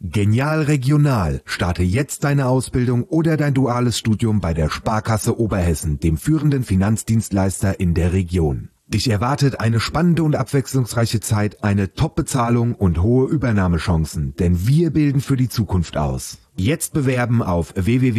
Genial Regional. Starte jetzt deine Ausbildung oder dein duales Studium bei der Sparkasse Oberhessen, dem führenden Finanzdienstleister in der Region. Dich erwartet eine spannende und abwechslungsreiche Zeit, eine Top-Bezahlung und hohe Übernahmechancen, denn wir bilden für die Zukunft aus. Jetzt bewerben auf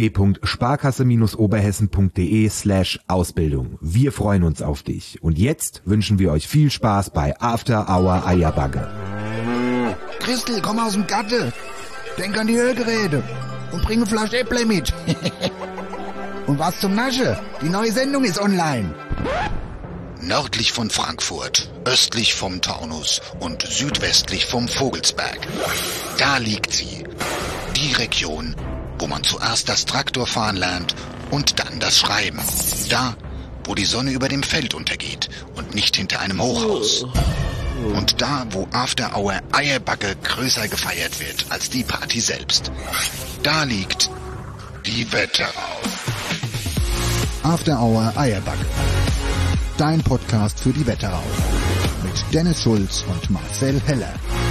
www.sparkasse-oberhessen.de/Ausbildung. Wir freuen uns auf dich. Und jetzt wünschen wir euch viel Spaß bei After Hour Eierbagge. Christel, komm aus dem Gatte. Denk an die Hörgeräte und bring eine Flasche Äpple mit. Und was zum Nasche? Die neue Sendung ist online. Nördlich von Frankfurt, östlich vom Taunus und südwestlich vom Vogelsberg. Da liegt sie. Die Region, wo man zuerst das Traktorfahren lernt und dann das Schreiben. Da, wo die Sonne über dem Feld untergeht und nicht hinter einem Hochhaus. Und da, wo After Hour Eierbagge größer gefeiert wird als die Party selbst. Da liegt die Wetterau. After Hour Eierbagge. Dein Podcast für die Wetterau. Mit Dennis Schulz und Marcel Heller.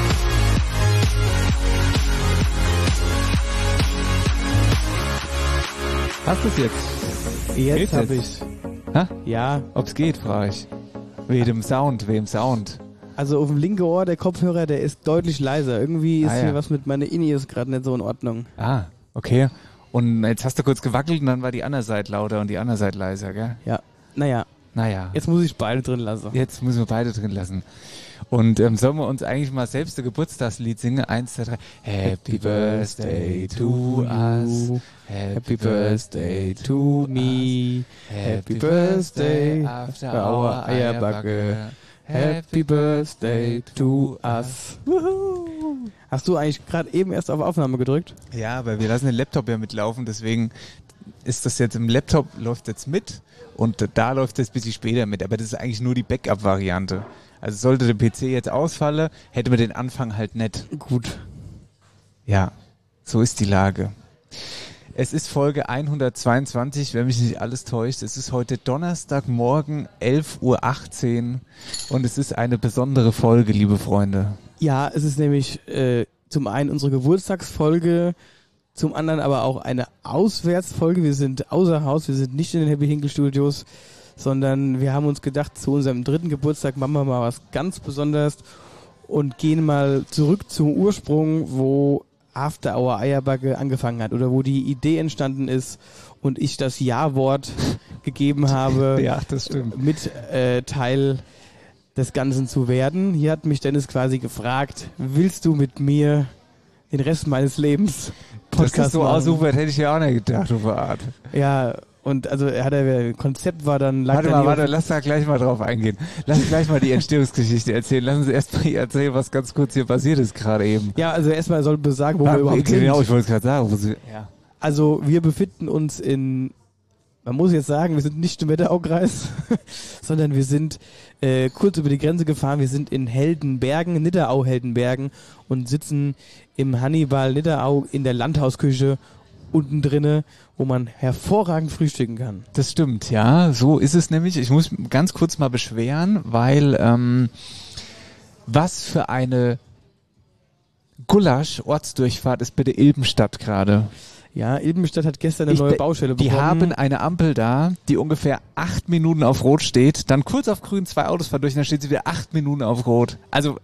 Hast du es jetzt? Jetzt hab ich's. Ha? Ja. Ob's geht, frage ich. Wem Sound? Also auf dem linken Ohr, der Kopfhörer, der ist deutlich leiser. Irgendwie ist ja. hier was mit meiner In-Ears gerade nicht so in Ordnung. Ah, okay. Und jetzt hast du kurz gewackelt und dann war die andere Seite lauter und die andere Seite leiser, gell? Ja. Naja. Jetzt muss ich beide drin lassen. Jetzt müssen wir beide drin lassen. Und sollen wir uns eigentlich mal selbst ein Geburtstagslied singen? 1, 2, 3. Happy Birthday to us. Happy Birthday to me. Happy Birthday after our Eierbagge. Happy Birthday to us. Woohoo. Hast du eigentlich gerade eben erst auf Aufnahme gedrückt? Ja, aber wir lassen den Laptop ja mitlaufen, deswegen ist das jetzt im Laptop, läuft jetzt mit und da läuft es ein bisschen später mit, aber das ist eigentlich nur die Backup-Variante. Also sollte der PC jetzt ausfallen, hätte man den Anfang halt nicht. Gut. Ja, so ist die Lage. Es ist Folge 122, wenn mich nicht alles täuscht. Es ist heute Donnerstagmorgen, 11:18 Uhr und es ist eine besondere Folge, liebe Freunde. Ja, es ist nämlich zum einen unsere Geburtstagsfolge, zum anderen aber auch eine Auswärtsfolge. Wir sind außer Haus, wir sind nicht in den Happy Hinkle Studios, sondern wir haben uns gedacht, zu unserem 3. Geburtstag machen wir mal was ganz Besonderes und gehen mal zurück zum Ursprung, wo After Hour Eierbagge angefangen hat oder wo die Idee entstanden ist und ich das Ja-Wort gegeben habe, ja, das stimmt, mit Teil des Ganzen zu werden. Hier hat mich Dennis quasi gefragt, willst du mit mir den Rest meines Lebens Podcast das ist so machen? ausufert, hätte ich ja auch nicht gedacht, auf eine Art. Ja, und also Konzept war dann... Warte, lass da gleich mal drauf eingehen. Lass gleich mal die Entstehungsgeschichte erzählen. Lassen Sie erst mal erzählen, was ganz kurz hier passiert ist gerade eben. Ja, also erstmal sollten wir sagen, wo wir überhaupt sind. Genau, ich wollte es gerade sagen. Ja. Also wir befinden uns in... Man muss jetzt sagen, wir sind nicht im Wetteraukreis, sondern wir sind kurz über die Grenze gefahren. Wir sind in Heldenbergen, Nidderau-Heldenbergen und sitzen im Hannibal Nidderau in der Landhausküche unten drinne, wo man hervorragend frühstücken kann. Das stimmt, ja. So ist es nämlich. Ich muss ganz kurz mal beschweren, weil was für eine Gulasch-Ortsdurchfahrt ist bitte Ilbenstadt gerade. Ja, Ilbenstadt hat gestern eine neue Baustelle bekommen. Die haben eine Ampel da, die ungefähr 8 Minuten auf Rot steht, dann kurz auf Grün 2 Autos fahren durch und dann steht sie wieder 8 Minuten auf Rot. Also,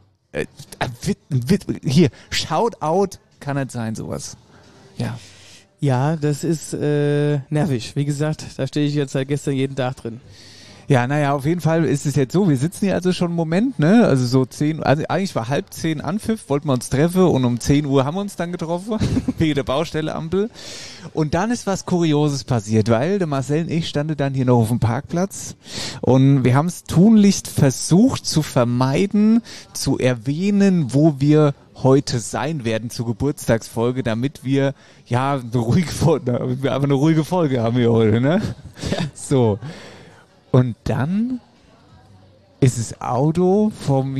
hier, Shoutout kann nicht sein, sowas. Ja. Ja, das ist nervig. Wie gesagt, da stehe ich jetzt seit gestern jeden Tag drin. Ja, naja, auf jeden Fall ist es jetzt so, wir sitzen hier also schon einen Moment, ne, also so 10, also eigentlich war 9:30 Anpfiff, wollten wir uns treffen und um 10 Uhr haben wir uns dann getroffen, wegen der Baustelle-Ampel. Und dann ist was Kurioses passiert, weil der Marcel und ich standen dann hier noch auf dem Parkplatz und wir haben es tunlichst versucht zu vermeiden, zu erwähnen, wo wir heute sein werden zur Geburtstagsfolge, damit wir ja eine ruhige Folge haben wir heute, ne? Ja. So. Und dann ist das Auto vom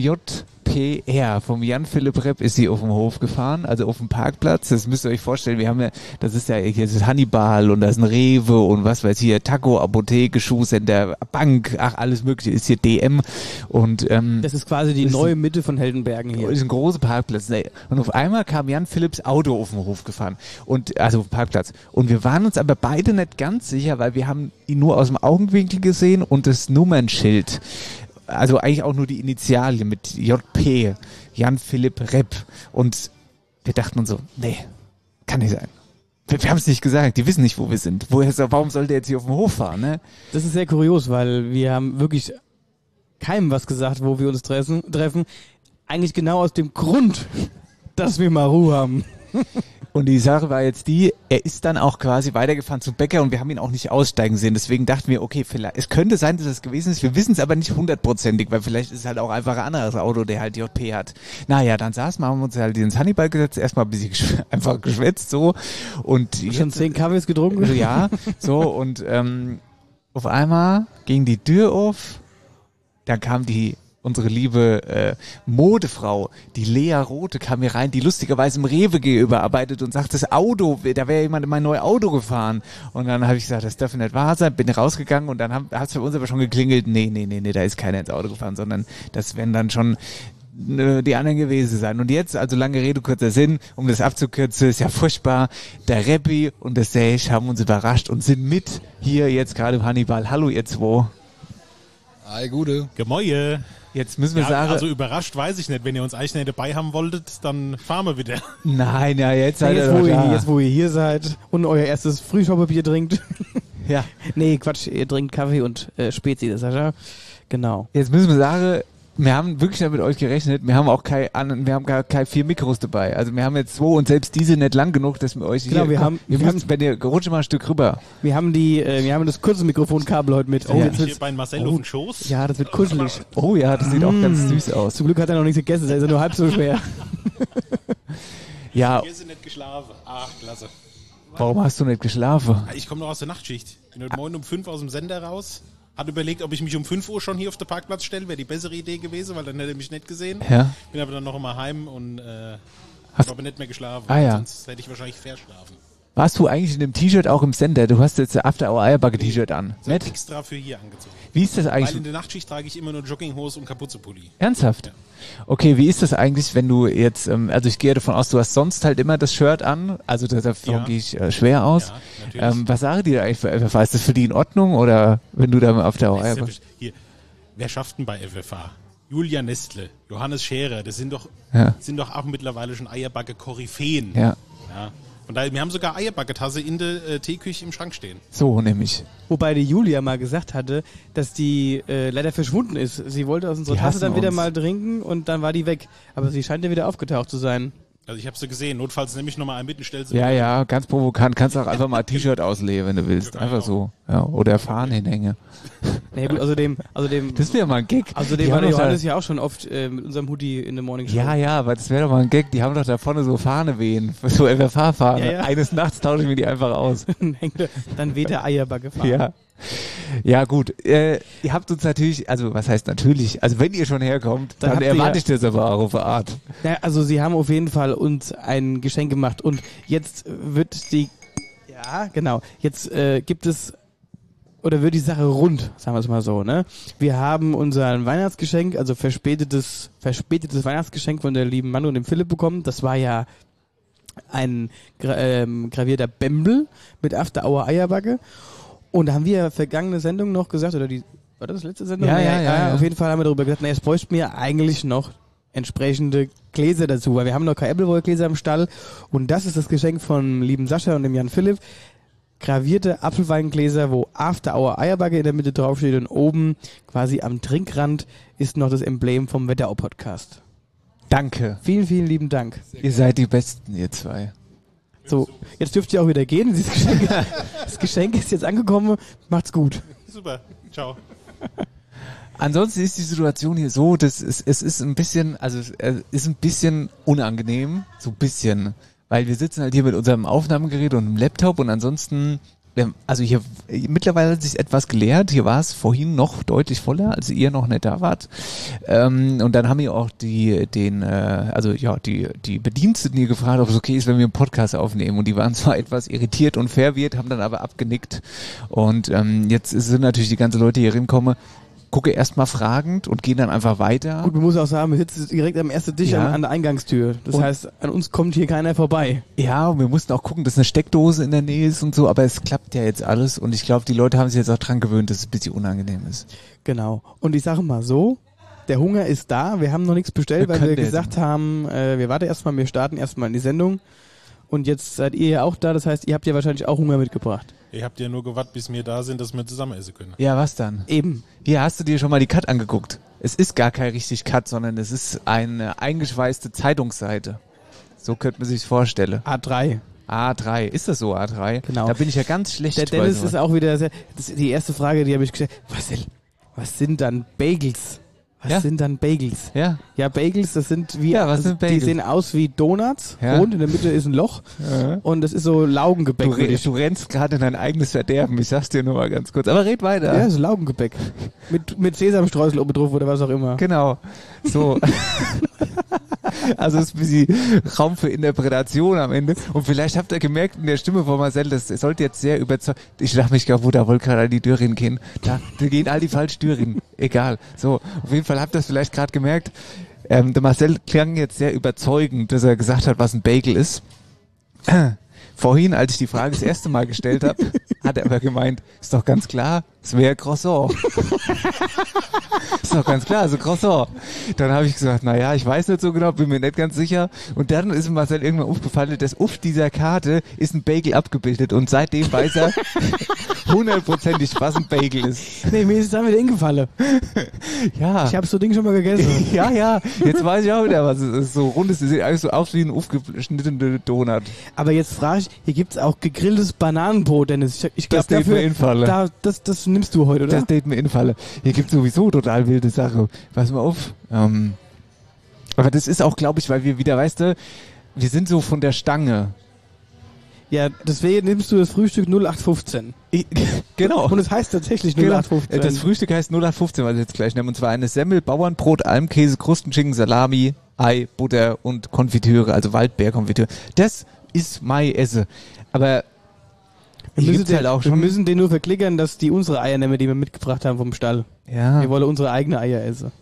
JPR, vom Jan-Philipp Repp, ist sie auf dem Hof gefahren, also auf dem Parkplatz. Das müsst ihr euch vorstellen, wir haben ja, das ist ja, hier ist Hannibal und da ist ein Rewe und was weiß ich, hier, Taco, Apotheke, Schuhcenter, Bank, ach, alles mögliche, ist hier DM und das ist quasi die neue Mitte von Heldenbergen hier. Das ist ein großer Parkplatz. Und auf einmal kam Jan Philipps Auto auf den Hof gefahren. Also auf den Parkplatz. Und wir waren uns aber beide nicht ganz sicher, weil wir haben ihn nur aus dem Augenwinkel gesehen und das Nummernschild. Also eigentlich auch nur die Initialien mit JP, Jan Philipp Repp. Und wir dachten uns so, nee, kann nicht sein. Wir haben es nicht gesagt, die wissen nicht, wo wir sind. Warum soll der jetzt hier auf dem Hof fahren? Ne? Das ist sehr kurios, weil wir haben wirklich keinem was gesagt, wo wir uns treffen. Eigentlich genau aus dem Grund, dass wir mal Ruhe haben. Und die Sache war jetzt die, er ist dann auch quasi weitergefahren zum Bäcker und wir haben ihn auch nicht aussteigen sehen. Deswegen dachten wir, okay, vielleicht, es könnte sein, dass es gewesen ist. Wir wissen es aber nicht 100%ig, weil vielleicht ist es halt auch einfach ein anderes Auto, der halt JP hat. Naja, dann saßen wir, haben uns halt ins Hannibal gesetzt, erstmal ein bisschen einfach geschwätzt so. Und schon 10 Kaffees getrunken? Ja, so und auf einmal ging die Tür auf, dann kam unsere liebe Modefrau, die Lea Rote, kam hier rein, die lustigerweise im Rewe überarbeitet und sagt, das Auto, da wäre jemand in mein neues Auto gefahren. Und dann habe ich gesagt, das darf nicht wahr sein, bin rausgegangen und dann hat es für uns aber schon geklingelt, nee, da ist keiner ins Auto gefahren, sondern das werden dann schon die anderen gewesen sein. Und jetzt, also lange Rede, kurzer Sinn, um das abzukürzen, ist ja furchtbar, der Reppi und der Sage haben uns überrascht und sind mit hier jetzt gerade im Hannibal. Hallo ihr zwei. Hi, Gude. Gemäue. Jetzt müssen wir sagen... Also überrascht weiß ich nicht. Wenn ihr uns eigentlich nicht dabei haben wolltet, dann fahren wir wieder. Nein, ja, jetzt seid ihr doch da. Jetzt, wo ihr hier seid und euer erstes Frühschaubier trinkt. Ja. Nee, Quatsch, ihr trinkt Kaffee und Spezi, Sascha. Genau. Jetzt müssen wir sagen, wir haben wirklich nicht mit euch gerechnet. Wir haben auch gar keine 4 Mikros dabei. Also wir haben jetzt 2 und selbst diese nicht lang genug, dass wir euch genau, hier... Wenn ihr rutscht mal ein Stück rüber. Wir haben das kurze Mikrofonkabel heute mit. Oh, ja. Hier bei Marcel auf den Schoß. Ja, das wird kuschelig. Oh ja, das sieht auch ganz süß aus. Zum Glück hat er noch nichts gegessen, da ist er nur halb so schwer. Ja. Wir sind nicht geschlafen. Ach, klasse. Warum hast du nicht geschlafen? Ich komme noch aus der Nachtschicht. Bin heute Morgen um 5 aus dem Sender raus. Hat überlegt, ob ich mich um 5 Uhr schon hier auf den Parkplatz stelle. Wäre die bessere Idee gewesen, weil dann hätte er mich nicht gesehen. Ja. Bin aber dann noch einmal heim und habe aber nicht mehr geschlafen. Ah, ja. Sonst hätte ich wahrscheinlich verschlafen. Warst du eigentlich in dem T-Shirt auch im Sender? Du hast jetzt After Hour Eierbacke T-Shirt an. So extra für hier angezogen. Wie ist das eigentlich? Weil in der Nachtschicht trage ich immer nur Jogginghose und Kapuzenpulli. Ernsthaft? Ja. Okay, wie ist das eigentlich, wenn du jetzt, also ich gehe davon aus, du hast sonst halt immer das Shirt an, also davon gehe ich schwer aus. Ja, was sagen die da eigentlich für FFH? Ist das für die in Ordnung oder wenn du da auf der Eierbacke... Hier, wer schafft denn bei FFH? Julia Nestle, Johannes Scherer, das sind doch auch mittlerweile schon Eierbacke-Koryphäen. Ja. Und wir haben sogar Eierbacke-Tasse in der Teeküche im Schrank stehen. So nämlich. Wobei die Julia mal gesagt hatte, dass die leider verschwunden ist. Sie wollte aus unserer Tasse dann wieder mal trinken und dann war die weg. Aber sie scheint ja wieder aufgetaucht zu sein. Also ich habe sie gesehen. Notfalls nehme ich nochmal einen mit und stelle sie. Ja, ganz provokant. Kannst auch einfach mal ein T-Shirt auslegen, wenn du willst. Einfach so. Ja, oder Fahnen hinhängen. Na ja, gut, außerdem. Das wäre mal ein Gag. Außerdem war der Johannes ja auch schon oft mit unserem Hoodie in der Morning Show. Ja, aber das wäre doch mal ein Gag. Die haben doch da vorne so Fahne wehen. So FFH-Fahne. Ja. Eines Nachts tausche ich mir die einfach aus. Dann weht der Eierbacke fahren. Ja. Ja, gut. Ihr habt uns natürlich, also was heißt natürlich, also wenn ihr schon herkommt, dann erwarte ich das aber auch auf eine Art. Ja, also sie haben auf jeden Fall uns ein Geschenk gemacht und jetzt wird jetzt gibt es, oder wird die Sache rund, sagen wir es mal so, ne? Wir haben unser Weihnachtsgeschenk, also verspätetes Weihnachtsgeschenk von der lieben Manu und dem Philipp bekommen. Das war ja ein gravierter Bembel mit After Hour Eierbacke. Und da haben wir vergangene Sendung noch gesagt, war das letzte Sendung? Ja. Auf jeden Fall haben wir darüber gesagt, es bräuchte mir eigentlich noch entsprechende Gläser dazu, weil wir haben noch keine Appleboy-Gläser im Stall und das ist das Geschenk von lieben Sascha und dem Jan Philipp. Gravierte Apfelweingläser, wo After Hour Eierbacke in der Mitte draufsteht und oben quasi am Trinkrand ist noch das Emblem vom Wetterau-Podcast. Danke. Vielen, vielen lieben Dank. Ihr seid die Besten, ihr zwei. So, jetzt dürft ihr auch wieder gehen. Das Geschenk ist jetzt angekommen. Macht's gut. Super. Ciao. Ansonsten ist die Situation hier so, dass es ist ein bisschen, also es ist ein bisschen unangenehm, so ein bisschen, weil wir sitzen halt hier mit unserem Aufnahmegerät und einem Laptop und ansonsten also hier mittlerweile hat sich etwas geleert. Hier war es vorhin noch deutlich voller, als ihr noch nicht da wart. Und dann haben wir auch die Bediensteten hier gefragt, ob es okay ist, wenn wir einen Podcast aufnehmen. Und die waren zwar etwas irritiert und verwirrt, haben dann aber abgenickt. Und jetzt sind natürlich die ganzen Leute hier hinkommen, gucke erstmal fragend und gehen dann einfach weiter. Gut, man muss auch sagen, wir sitzen direkt am ersten Tisch an der Eingangstür. Das heißt, an uns kommt hier keiner vorbei. Ja, und wir mussten auch gucken, dass eine Steckdose in der Nähe ist und so, aber es klappt ja jetzt alles und ich glaube, die Leute haben sich jetzt auch dran gewöhnt, dass es ein bisschen unangenehm ist. Genau. Und ich sage mal so, der Hunger ist da, wir haben noch nichts bestellt, weil wir gesagt haben, wir warten erstmal, wir starten erstmal in die Sendung und jetzt seid ihr ja auch da, das heißt, ihr habt ja wahrscheinlich auch Hunger mitgebracht. Ihr habt ja nur gewartet, bis wir da sind, dass wir zusammen essen können. Ja, was dann? Eben. Hier, hast du dir schon mal die Cut angeguckt? Es ist gar kein richtig Cut, sondern es ist eine eingeschweißte Zeitungsseite. So könnte man sich vorstellen. A3. Ist das so, A3? Genau. Da bin ich ja ganz schlecht. Der Dennis ist auch wieder die erste Frage, die habe ich gestellt. Was sind dann Bagels? Was sind dann Bagels? Ja. Ja, Bagels, das sind was sind Bagels? Die sehen aus wie Donuts, rund, in der Mitte ist ein Loch und das ist so Laugengebäck. Du rennst gerade in dein eigenes Verderben, ich sag's dir nur mal ganz kurz. Aber red weiter. Ja, so Laugengebäck. mit Sesamstreusel oben drauf oder was auch immer. Genau. So. Also es ist ein bisschen Raum für Interpretation am Ende. Und vielleicht habt ihr gemerkt in der Stimme von Marcel, das sollte jetzt sehr überzeugt. Ich dachte mich gerade, da wollte gerade an die Tür gehen. Da gehen all die falsche Tür hin. Egal. So, auf jeden Fall habt ihr es vielleicht gerade gemerkt. Der Marcel klang jetzt sehr überzeugend, dass er gesagt hat, was ein Bagel ist. Vorhin, als ich die Frage das erste Mal gestellt habe, hat er aber gemeint, ist doch ganz klar, es wäre Croissant. Ist doch ganz klar, also Croissant. Dann habe ich gesagt, naja, ich weiß nicht so genau, bin mir nicht ganz sicher. Und dann ist Marcel irgendwann aufgefallen, dass auf dieser Karte ist ein Bagel abgebildet und seitdem weiß er hundertprozentig, was ein Bagel ist. Nee, mir ist es dann wieder hingefallen. Ja. Ich habe so Ding schon mal gegessen. Ja, jetzt weiß ich auch wieder, was es ist. So rund ist, es sieht eigentlich so aus wie ein aufgeschnittener Donut. Aber jetzt frage ich, hier gibt's auch gegrilltes Bananenbrot, Dennis. Ich glaube, das nimmst du heute, oder? Das steht mir in Falle. Hier gibt's sowieso total wilde Sache. Pass mal auf. Aber das ist auch, glaube ich, weil wir wieder, weißt du, wir sind so von der Stange. Ja, deswegen nimmst du das Frühstück 0815. Genau. Und es heißt tatsächlich 0815. Das Frühstück heißt 0815, was ich jetzt gleich nenne. Und zwar eine Semmel, Bauernbrot, Almkäse, Krustenschinken, Salami, Ei, Butter und Konfitüre, also Waldbeerkonfitüre. Das ist mein Esse. Aber wir müssen den nur verklickern, dass die unsere Eier nehmen, die wir mitgebracht haben vom Stall. Ja. Wir wollen unsere eigenen Eier essen.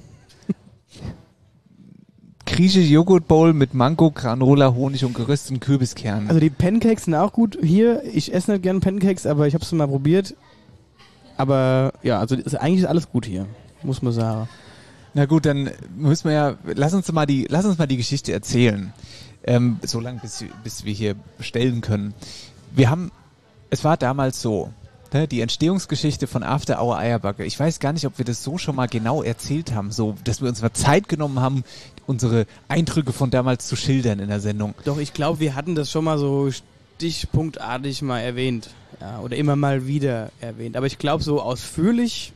Griechische Joghurtbowl mit Mango, Granola, Honig und gerösteten Kürbiskernen. Also die Pancakes sind auch gut. Hier, ich esse nicht gerne Pancakes, aber ich habe es mal probiert. Aber ja, also eigentlich ist alles gut hier, muss man sagen. Na gut, dann müssen wir ja, lass uns mal die Geschichte erzählen. So lange, bis wir hier bestellen können. Es war damals so, ne, die Entstehungsgeschichte von After Hour Eierbacke. Ich weiß gar nicht, ob wir das so schon mal genau erzählt haben, so, dass wir uns mal Zeit genommen haben, unsere Eindrücke von damals zu schildern in der Sendung. Doch, ich glaube, wir hatten das schon mal so stichpunktartig mal erwähnt. Ja, oder immer mal wieder erwähnt. Aber ich glaube, so ausführlich.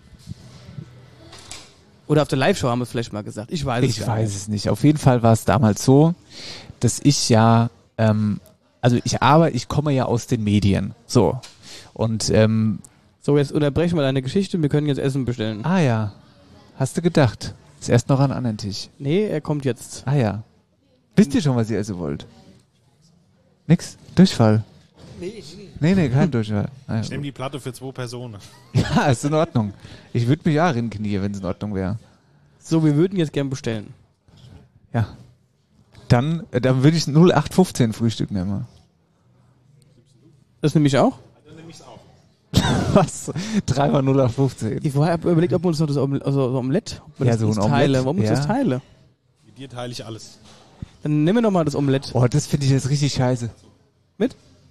Oder auf der Live-Show haben wir es vielleicht mal gesagt. Ich weiß es nicht. Auf jeden Fall war es damals so, dass ich ja, ich komme ja aus den Medien. So. Und, so, jetzt unterbrechen wir deine Geschichte, wir können jetzt Essen bestellen. Ah ja. Hast du gedacht? Ist erst noch an einen anderen Tisch. Nee, er kommt jetzt. Ah ja. Wisst ihr schon, was ihr essen wollt? Nix? Durchfall? Nee, kein Durchfall. Ah, ja. Ich nehme die Platte für 2 Personen. Ja, ist in Ordnung. Ich würde mich auch rinknie, wenn es in Ordnung wäre. So, wir würden jetzt gern bestellen. Ja. Dann würde ich 0815 Frühstück nehmen. Das nehme ich auch? Dann nehme ich es auch. Was? 3 mal 0815. Ich vorher überlegt, ob wir uns noch das Omelett, Omelett. Warum uns das teile? Mit dir teile ich alles. Dann nehmen wir nochmal das Omelett. Oh, das finde ich jetzt richtig scheiße. Mit?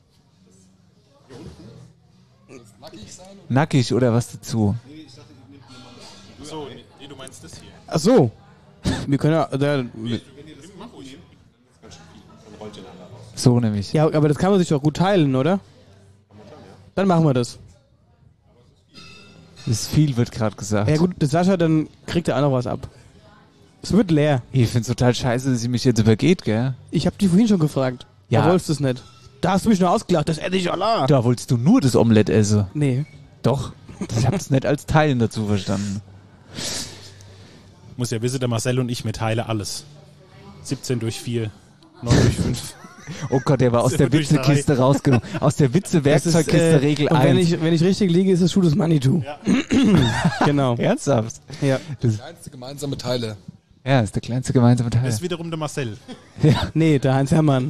Nackig oder was dazu? So, nee, du meinst das hier. Ach so. Wir können ja... So nämlich. Ja, aber das kann man sich doch gut teilen, oder? Dann machen wir das. Das ist viel, wird gerade gesagt. Ja gut, der Sascha, dann kriegt er auch noch was ab. Es wird leer. Ich finde es total scheiße, dass sie mich jetzt übergeht, gell? Ich habe die vorhin schon gefragt. Ja. Du wolltest es nicht. Da hast du mich nur ausgelacht, das esse ich Allah. Da wolltest du nur das Omelett essen. Nee. Doch. Ich habe es nicht als Teilen dazu verstanden. Muss ja wissen, der Marcel und ich, wir teilen alles. 17 durch 4, 9 durch 5. Oh Gott, der war aus der Witzekiste rausgenommen. Aus der Witze-Werkzeugkiste Regel 1. Wenn ich richtig liege, ist es Schuh des Manitou. Ja. Genau. Ernsthaft? Ja. Der kleinste gemeinsame Teiler. Ja, ist der kleinste gemeinsame Teil. Das ist wiederum der Marcel. Ja. Nee, der Heinz Hermann.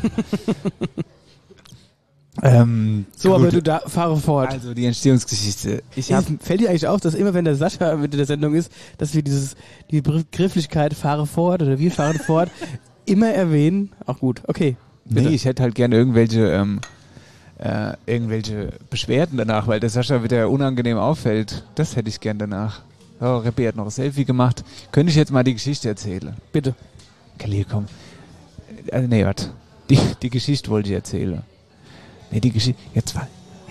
So, gut. aber du fahre fort. Also die Entstehungsgeschichte. Fällt dir eigentlich auf, dass immer wenn der Sascha mit der Sendung ist, dass wir die Begrifflichkeit fahre fort oder wir fahren fort immer erwähnen? Auch gut, okay. Bitte. Nee, ich hätte halt gerne irgendwelche Beschwerden danach, weil der Sascha wieder unangenehm auffällt. Das hätte ich gern danach. Oh, Reppi hat noch ein Selfie gemacht. Könnte ich jetzt mal die Geschichte erzählen? Bitte. Khalil, komm. Also, nee, warte. Die Geschichte wollte ich erzählen. Nee, die Geschichte. Jetzt war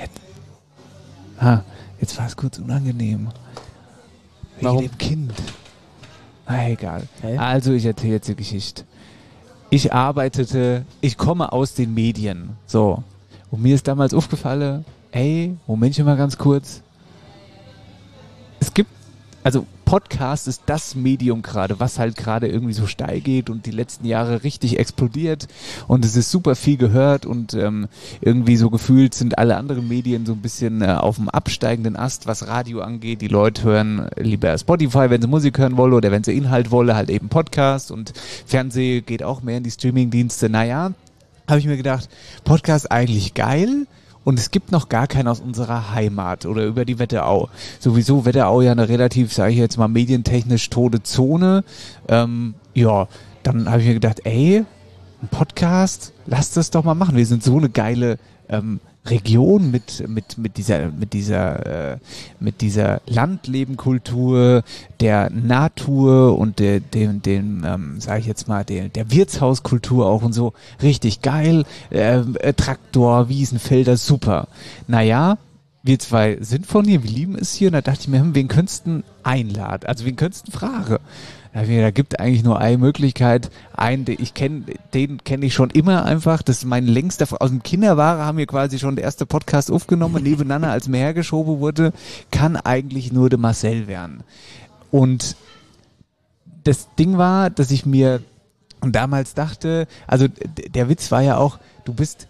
es kurz unangenehm. Warum? Wegen dem Kind. Na, egal. Hä? Also, ich erzähle jetzt die Geschichte. Ich komme aus den Medien. So. Und mir ist damals aufgefallen, Momentchen mal ganz kurz. Podcast ist das Medium gerade, was halt gerade irgendwie so steil geht und die letzten Jahre richtig explodiert und es ist super viel gehört und irgendwie so gefühlt sind alle anderen Medien so ein bisschen auf dem absteigenden Ast, was Radio angeht. Die Leute hören lieber Spotify, wenn sie Musik hören wollen oder wenn sie Inhalt wollen, halt eben Podcast und Fernsehen geht auch mehr in die Streamingdienste. Naja, habe ich mir gedacht, Podcast eigentlich geil. Und es gibt noch gar keinen aus unserer Heimat oder über die Wetterau. Sowieso Wetterau ja eine relativ, sage ich jetzt mal, medientechnisch tote Zone. Dann habe ich mir gedacht, ein Podcast, lass das doch mal machen. Wir sind so eine geile Region mit dieser Landlebenkultur, der Natur und sage ich jetzt mal, der Wirtshauskultur auch und so. Richtig geil. Traktor, Wiesen, Felder, super. Naja, wir zwei sind von hier, wir lieben es hier. Und da dachte ich mir, wen könntest du einladen? Also wen könntest du fragen? Da gibt eigentlich nur eine Möglichkeit. Den kenne ich schon immer einfach. Das ist mein längster, aus dem Kinderware haben wir quasi schon der erste Podcast aufgenommen, nebeneinander, als mir hergeschoben wurde, kann eigentlich nur der Marcel werden. Und das Ding war, dass ich mir damals dachte, also der Witz war ja auch, du bist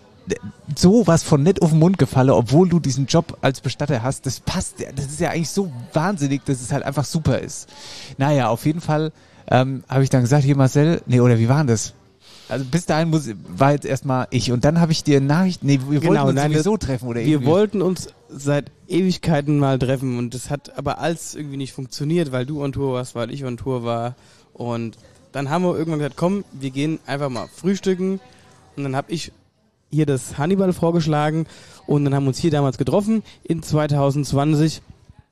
sowas von nett auf den Mund gefallen, obwohl du diesen Job als Bestatter hast. Das passt, das ist ja eigentlich so wahnsinnig, dass es halt einfach super ist. Naja, auf jeden Fall habe ich dann gesagt, hier Marcel, wie war denn das? Also bis dahin war jetzt erstmal ich und dann habe ich dir eine Nachricht, wir wollten uns sowieso treffen oder irgendwie. Wir wollten uns seit Ewigkeiten mal treffen und das hat aber alles irgendwie nicht funktioniert, weil du on Tour warst, weil ich on Tour war und dann haben wir irgendwann gesagt, komm, wir gehen einfach mal frühstücken und dann habe ich hier das Hannibal vorgeschlagen und dann haben wir uns hier damals getroffen in 2020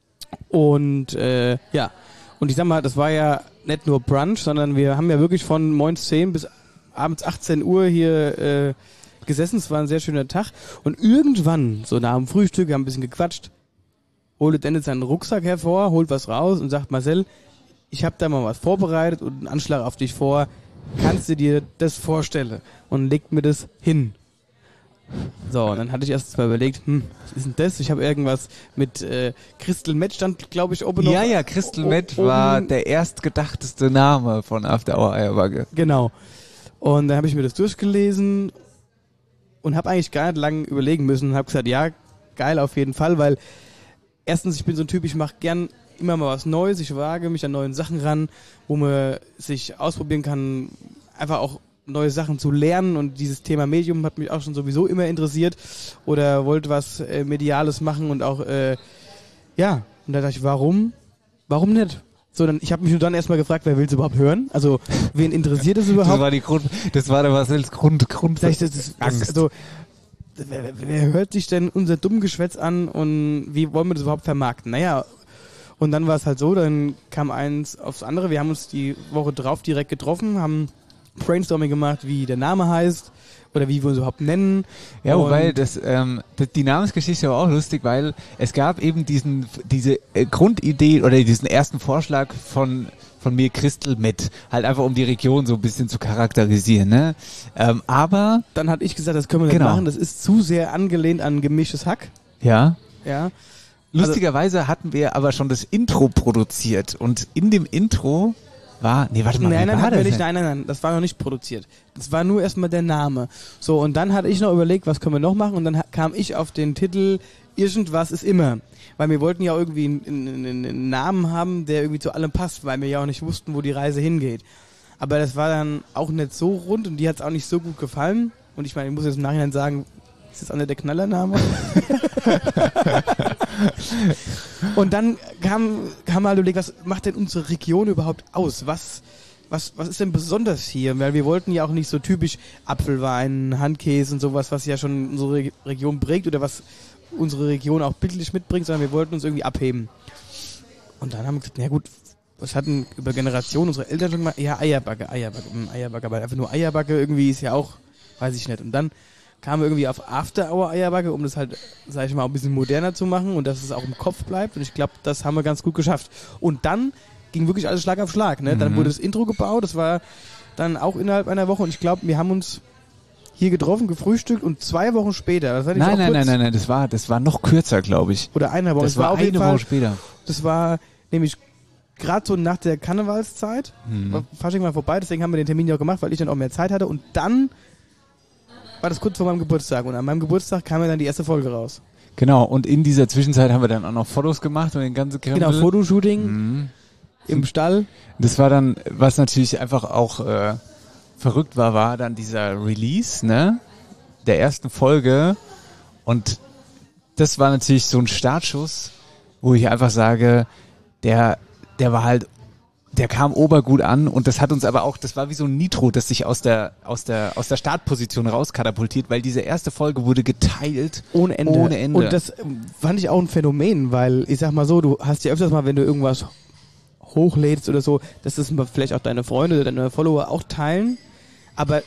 und und ich sag mal, das war ja nicht nur Brunch, sondern wir haben ja wirklich von morgens 10 bis abends 18 Uhr hier gesessen, es war ein sehr schöner Tag und irgendwann, so nach dem Frühstück, wir haben ein bisschen gequatscht, holt Dennis seinen Rucksack hervor, holt was raus und sagt, Marcel, ich habe da mal was vorbereitet und einen Anschlag auf dich vor, kannst du dir das vorstellen? Und legt mir das hin. So, und dann hatte ich erst mal überlegt, was ist denn das? Ich habe irgendwas mit Crystal Met stand, glaube ich, oben noch. Ja, Crystal Met war der erstgedachteste Name von After Hour Eierbagge. Genau. Und dann habe ich mir das durchgelesen und habe eigentlich gar nicht lange überlegen müssen und habe gesagt, ja, geil auf jeden Fall, weil erstens, ich bin so ein Typ, ich mache gern immer mal was Neues, ich wage mich an neuen Sachen ran, wo man sich ausprobieren kann, einfach auch neue Sachen zu lernen und dieses Thema Medium hat mich auch schon sowieso immer interessiert oder wollte was Mediales machen und auch, und da dachte ich, warum nicht? So, ich habe mich nur dann erstmal gefragt, wer will es überhaupt hören? Also, wen interessiert es überhaupt? Das war der Marcels Grund. Also, wer hört sich denn unser dummen Geschwätz an und wie wollen wir das überhaupt vermarkten? Naja, und dann war es halt so, dann kam eins aufs andere, wir haben uns die Woche drauf direkt getroffen, haben Brainstorming gemacht, wie der Name heißt oder wie wir uns überhaupt nennen. Ja, wobei die Namensgeschichte war auch lustig, weil es gab eben diese Grundidee oder diesen ersten Vorschlag von von mir Crystal Met, halt einfach um die Region so ein bisschen zu charakterisieren, ne? Aber Dann hatte ich gesagt, das können wir nicht Genau. machen, das ist zu sehr angelehnt an gemischtes Hack. ja, Ja. lustigerweise hatten wir aber schon das Intro produziert und in dem Intro war, nee, warte mal, Nein, wie war hatten wir das nicht, denn? nein, das war noch nicht produziert. Das war nur erstmal der Name. So, und dann hatte ich noch überlegt, was können wir noch machen, und dann kam ich auf den Titel Irgendwas ist immer. Weil wir wollten ja auch irgendwie einen Namen haben, der irgendwie zu allem passt, weil wir ja auch nicht wussten, wo die Reise hingeht. Aber das war dann auch nicht so rund und die hat es auch nicht so gut gefallen. Und ich meine, ich muss jetzt im Nachhinein sagen, ist das auch nicht der Knallername? Und dann kam halt überlegt, was macht denn unsere Region überhaupt aus? Was ist denn besonders hier? Weil wir wollten ja auch nicht so typisch Apfelwein, Handkäse und sowas, was ja schon unsere Region prägt oder was unsere Region auch bildlich mitbringt, sondern wir wollten uns irgendwie abheben. Und dann haben wir gesagt, na gut, was hatten über Generationen unsere Eltern schon gemacht? Ja, Eierbacke, aber einfach nur Eierbacke irgendwie ist ja auch, weiß ich nicht. Und dann kamen wir irgendwie auf After Hour Eierbacke, um das halt, sag ich mal, auch ein bisschen moderner zu machen und dass es auch im Kopf bleibt. Und ich glaube, das haben wir ganz gut geschafft. Und dann ging wirklich alles Schlag auf Schlag. Ne? Dann wurde das Intro gebaut, das war dann auch innerhalb einer Woche. Und ich glaube, wir haben uns hier getroffen, gefrühstückt und 2 Wochen später, das war nicht auch kurz, Nein, das war noch kürzer, glaube ich. oder eine Woche, Das war auf jeden eine Fall, Woche später. das war nämlich gerade so nach der Karnevalszeit, Fasching war vorbei, deswegen haben wir den Termin ja auch gemacht, weil ich dann auch mehr Zeit hatte, und dann war das kurz vor meinem Geburtstag, und an meinem Geburtstag kam ja dann die erste Folge raus. Genau, und in dieser Zwischenzeit haben wir dann auch noch Fotos gemacht und den ganzen Krempel. Genau, Fotoshooting im Stall. Das war dann, was natürlich einfach auch verrückt war dann dieser Release, ne, der ersten Folge, und das war natürlich so ein Startschuss, wo ich einfach sage, der war halt, der kam obergut an, und das hat uns aber auch, das war wie so ein Nitro, das sich aus der Startposition rauskatapultiert, weil diese erste Folge wurde geteilt Ohne Ende. Und das fand ich auch ein Phänomen, weil ich sag mal so, du hast ja öfters mal, wenn du irgendwas hochlädst oder so, dass das vielleicht auch deine Freunde oder deine Follower auch teilen, aber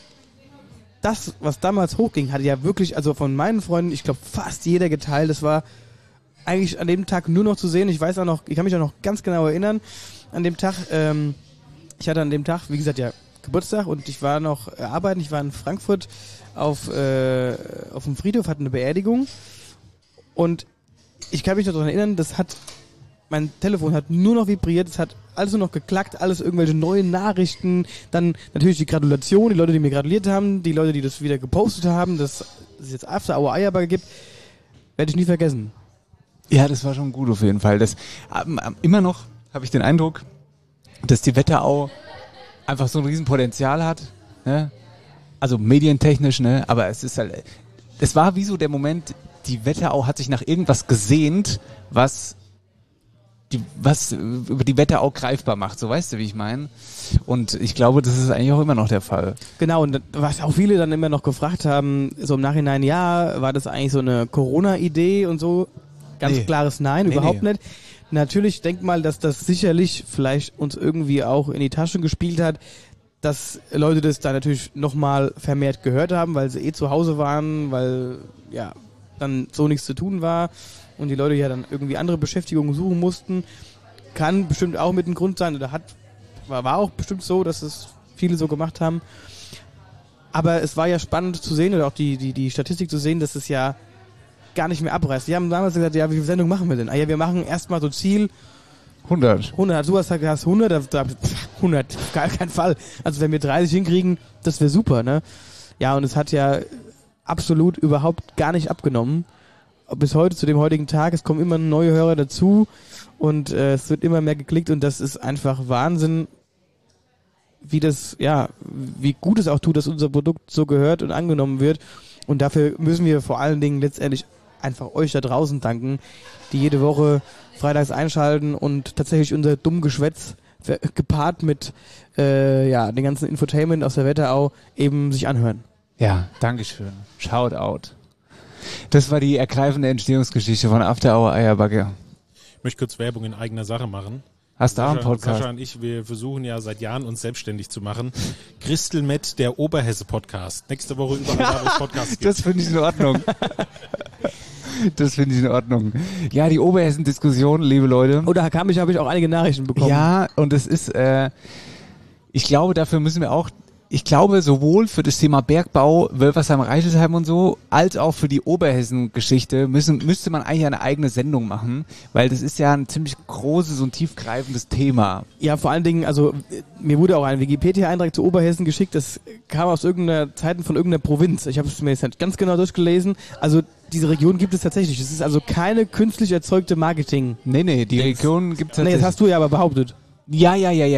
das, was damals hochging, hatte ja wirklich, also von meinen Freunden, ich glaube fast jeder geteilt, das war eigentlich an dem Tag nur noch zu sehen, ich kann mich auch noch ganz genau erinnern, an dem Tag, ich hatte an dem Tag, wie gesagt, ja, Geburtstag, und ich war noch arbeiten, ich war in Frankfurt auf dem Friedhof, hatte eine Beerdigung, und ich kann mich noch daran erinnern, mein Telefon hat nur noch vibriert, es hat alles nur noch geklackt, alles irgendwelche neuen Nachrichten, dann natürlich die Gratulation, die Leute, die mir gratuliert haben, die Leute, die das wieder gepostet haben, dass es jetzt After Hour Eierbacke gibt, werde ich nie vergessen. Ja, das war schon gut auf jeden Fall. Das, immer noch habe ich den Eindruck, dass die Wetterau einfach so ein Riesenpotenzial hat, ne? Also medientechnisch, ne? Aber es ist halt, es war wie so der Moment, die Wetterau hat sich nach irgendwas gesehnt, was über die Wetterau greifbar macht, so, weißt du, wie ich meine? Und ich glaube, das ist eigentlich auch immer noch der Fall. Genau, und was auch viele dann immer noch gefragt haben, so im Nachhinein, ja, war das eigentlich so eine Corona-Idee und so? Ganz klares Nein, überhaupt nicht. Natürlich, denk mal, dass das sicherlich vielleicht uns irgendwie auch in die Tasche gespielt hat, dass Leute das da natürlich nochmal vermehrt gehört haben, weil sie zu Hause waren, weil ja dann so nichts zu tun war und die Leute ja dann irgendwie andere Beschäftigungen suchen mussten. Kann bestimmt auch mit ein Grund sein, oder war auch bestimmt so, dass es viele so gemacht haben. Aber es war ja spannend zu sehen, oder auch die Statistik zu sehen, dass es ja gar nicht mehr abreißt. Die haben damals gesagt, ja, wie viele Sendungen machen wir denn? Ah ja, wir machen erstmal so Ziel 100. 100. Du hast 100, 100, gar kein Fall. Also wenn wir 30 hinkriegen, das wäre super, ne? Ja, und es hat ja absolut überhaupt gar nicht abgenommen. Bis heute, zu dem heutigen Tag, es kommen immer neue Hörer dazu und es wird immer mehr geklickt, und das ist einfach Wahnsinn, wie gut es auch tut, dass unser Produkt so gehört und angenommen wird. Und dafür müssen wir vor allen Dingen letztendlich einfach euch da draußen danken, die jede Woche freitags einschalten und tatsächlich unser dumm Geschwätz gepaart mit den ganzen Infotainment aus der Wetterau eben sich anhören. Ja, Dankeschön. Shout out. Das war die ergreifende Entstehungsgeschichte von After Hour Eierbacke. Ich möchte kurz Werbung in eigener Sache machen. Hast du auch einen Podcast? Sascha und ich, wir versuchen ja seit Jahren, uns selbstständig zu machen. Crystal Met, der Oberhesse-Podcast. Nächste Woche überall, da wo es Podcasts gibt. Das finde ich in Ordnung. Das finde ich in Ordnung. Ja, die Oberhessen-Diskussion, liebe Leute. Oder habe ich auch einige Nachrichten bekommen. Ja, und es ist, ich glaube, dafür müssen wir auch, ich glaube, sowohl für das Thema Bergbau, Wölfersheim, Reichelsheim und so, als auch für die Oberhessen-Geschichte müsste man eigentlich eine eigene Sendung machen, weil das ist ja ein ziemlich großes und tiefgreifendes Thema. Ja, vor allen Dingen, also mir wurde auch ein Wikipedia-Eintrag zu Oberhessen geschickt, das kam aus irgendeiner Zeiten von irgendeiner Provinz. Ich habe es mir jetzt nicht ganz genau durchgelesen. Also diese Region gibt es tatsächlich. Es ist also keine künstlich erzeugte Marketing. Nee, die Region gibt es tatsächlich. Nee, das hast du ja aber behauptet. Ja.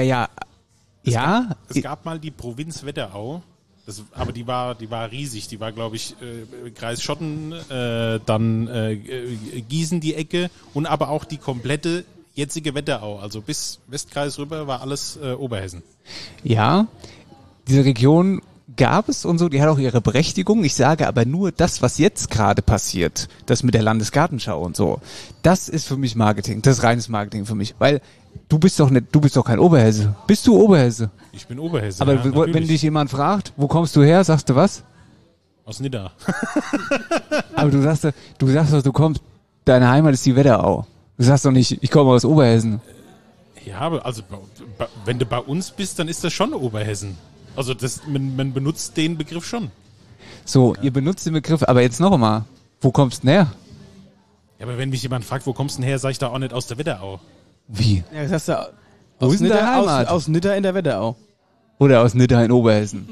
Es gab mal die Provinz Wetterau, aber die war riesig. Die war, glaube ich, Kreis Schotten, dann Gießen die Ecke und aber auch die komplette jetzige Wetterau. Also bis Westkreis rüber war alles Oberhessen. Ja, diese Region gab es und so, die hat auch ihre Berechtigung. Ich sage aber nur das, was jetzt gerade passiert, das mit der Landesgartenschau und so, das ist für mich Marketing, das ist reines Marketing für mich, weil du bist doch kein Oberhesse. Bist du Oberhesse? Ich bin Oberhesse. Aber ja, wenn dich jemand fragt, wo kommst du her, sagst du was? Aus Nidda. Aber du sagst doch, deine Heimat ist die Wetterau. Du sagst doch nicht, ich komme aus Oberhessen. Ja, aber also wenn du bei uns bist, dann ist das schon Oberhessen. Also man benutzt den Begriff schon. So, ihr benutzt den Begriff, aber jetzt noch einmal, wo kommst du denn her? Ja, aber wenn mich jemand fragt, wo kommst du denn her, sag ich da auch nicht aus der Wetterau. Wie? Ja, das hast du Wo ist denn deine Heimat? aus Nidda in der Wetterau. Oder aus Nidda in Oberhessen.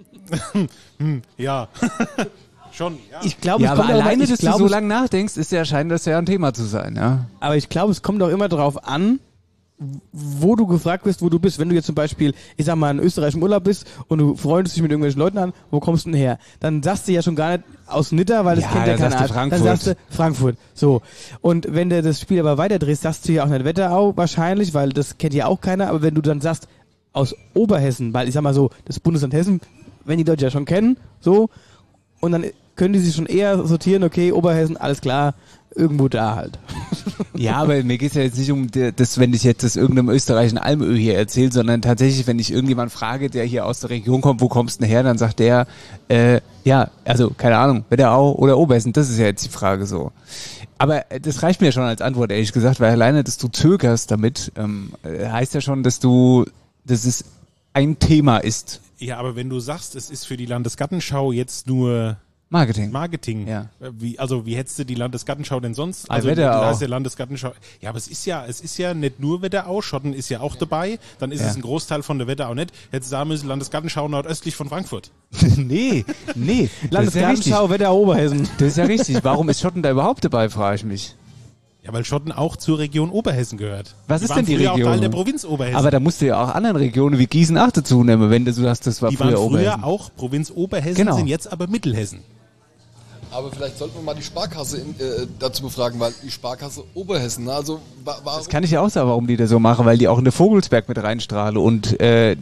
Ja, schon. Ja. Ich glaube, Ja, aber alleine, dass du so lange nachdenkst, scheint das ja ein Thema zu sein, ja. Aber ich glaube, es kommt auch immer darauf an, wo du gefragt wirst, wo du bist. Wenn du jetzt zum Beispiel, ich sag mal, in Österreich im Urlaub bist und du freundest dich mit irgendwelchen Leuten an, wo kommst du denn her? Dann sagst du ja schon gar nicht aus Nidda, weil das kennt ja keiner. Dann sagst du Frankfurt. So. Und wenn du das Spiel aber weiterdrehst, sagst du ja auch nicht Wetterau wahrscheinlich, weil das kennt ja auch keiner. Aber wenn du dann sagst aus Oberhessen, weil ich sag mal so, das Bundesland Hessen, wenn die Leute ja schon kennen, so, und dann können die sich schon eher sortieren, okay, Oberhessen, alles klar, irgendwo da halt. Ja, aber mir geht's ja jetzt nicht um das, wenn ich jetzt das irgendeinem österreichischen Almöh hier erzähle, sondern tatsächlich, wenn ich irgendjemand frage, der hier aus der Region kommt, wo kommst du denn her, dann sagt der, ja, also, keine Ahnung, Wetterau oder Oberhessen, das ist ja jetzt die Frage so. Aber das reicht mir schon als Antwort, ehrlich gesagt, weil alleine, dass du zögerst damit, heißt ja schon, dass es ein Thema ist. Ja, aber wenn du sagst, es ist für die Landesgartenschau jetzt nur Marketing. Ja. Wie hättest du die Landesgartenschau denn sonst? Also Wetterau. Da ist der Landesgartenschau. Ja, aber es ist ja nicht nur Wetterau, Schotten ist ja auch dabei, dann ist es ein Großteil von der Wetterau nicht. Hättest du sagen müssen, Landesgartenschau nordöstlich von Frankfurt. Nee. Landesgartenschau, Wetterau, Oberhessen. Das ist ja richtig. Warum ist Schotten da überhaupt dabei, frage ich mich. Ja, weil Schotten auch zur Region Oberhessen gehört. Was ist denn die Region? Die waren früher auch Teil der Provinz Oberhessen. Aber da musst du ja auch anderen Regionen wie Gießen auch dazu nehmen, wenn du sagst, das war früher Oberhessen. Die waren früher auch Provinz Oberhessen, sind jetzt aber Mittelhessen. Aber vielleicht sollten wir mal die Sparkasse dazu befragen, weil die Sparkasse Oberhessen, also warum? Das kann ich ja auch sagen, warum die das so machen, weil die auch in der Vogelsberg mit reinstrahlen und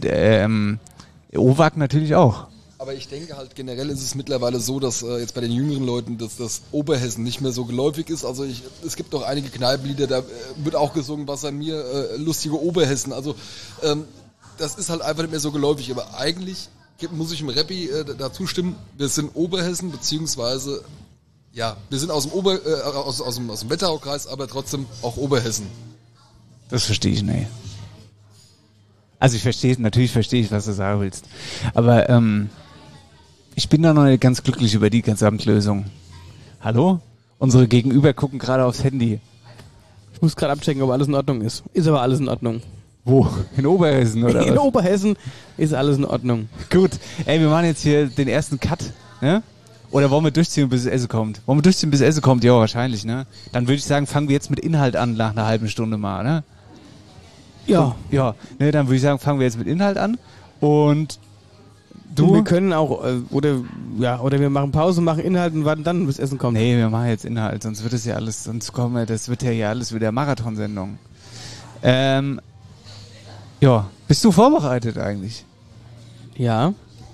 OWAG natürlich auch. Aber ich denke halt generell ist es mittlerweile so, dass jetzt bei den jüngeren Leuten, dass das Oberhessen nicht mehr so geläufig ist. Also es gibt doch einige Kneipenlieder, da wird auch gesungen, was an mir, lustige Oberhessen. Also das ist halt einfach nicht mehr so geläufig. Aber eigentlich muss ich im Rappi dazu stimmen, wir sind Oberhessen, beziehungsweise, ja, wir sind aus dem Wetteraukreis, aber trotzdem auch Oberhessen. Das verstehe ich nicht. Also natürlich verstehe ich, was du sagen willst. Aber ich bin da noch nicht ganz glücklich über die Gesamtlösung. Hallo? Unsere Gegenüber gucken gerade aufs Handy. Ich muss gerade abchecken, ob alles in Ordnung ist. Ist aber alles in Ordnung. Wo? In Oberhessen, oder In was? Oberhessen ist alles in Ordnung. Gut. Ey, wir machen jetzt hier den ersten Cut, ne? Oder wollen wir durchziehen, bis das Essen kommt? Wollen wir durchziehen, bis das Essen kommt? Ja, wahrscheinlich, ne? Dann würde ich sagen, fangen wir jetzt mit Inhalt an nach einer halben Stunde mal, ne? Ja. Ja, ne, dann würde ich sagen, fangen wir jetzt mit Inhalt an. Und Und wir können auch, oder wir machen Pause, machen Inhalt und warten dann, bis Essen kommt. Nee, wir machen jetzt Inhalt, sonst wird es ja alles, das wird ja hier alles wieder Marathonsendung. Ja, bist du vorbereitet eigentlich? Ja.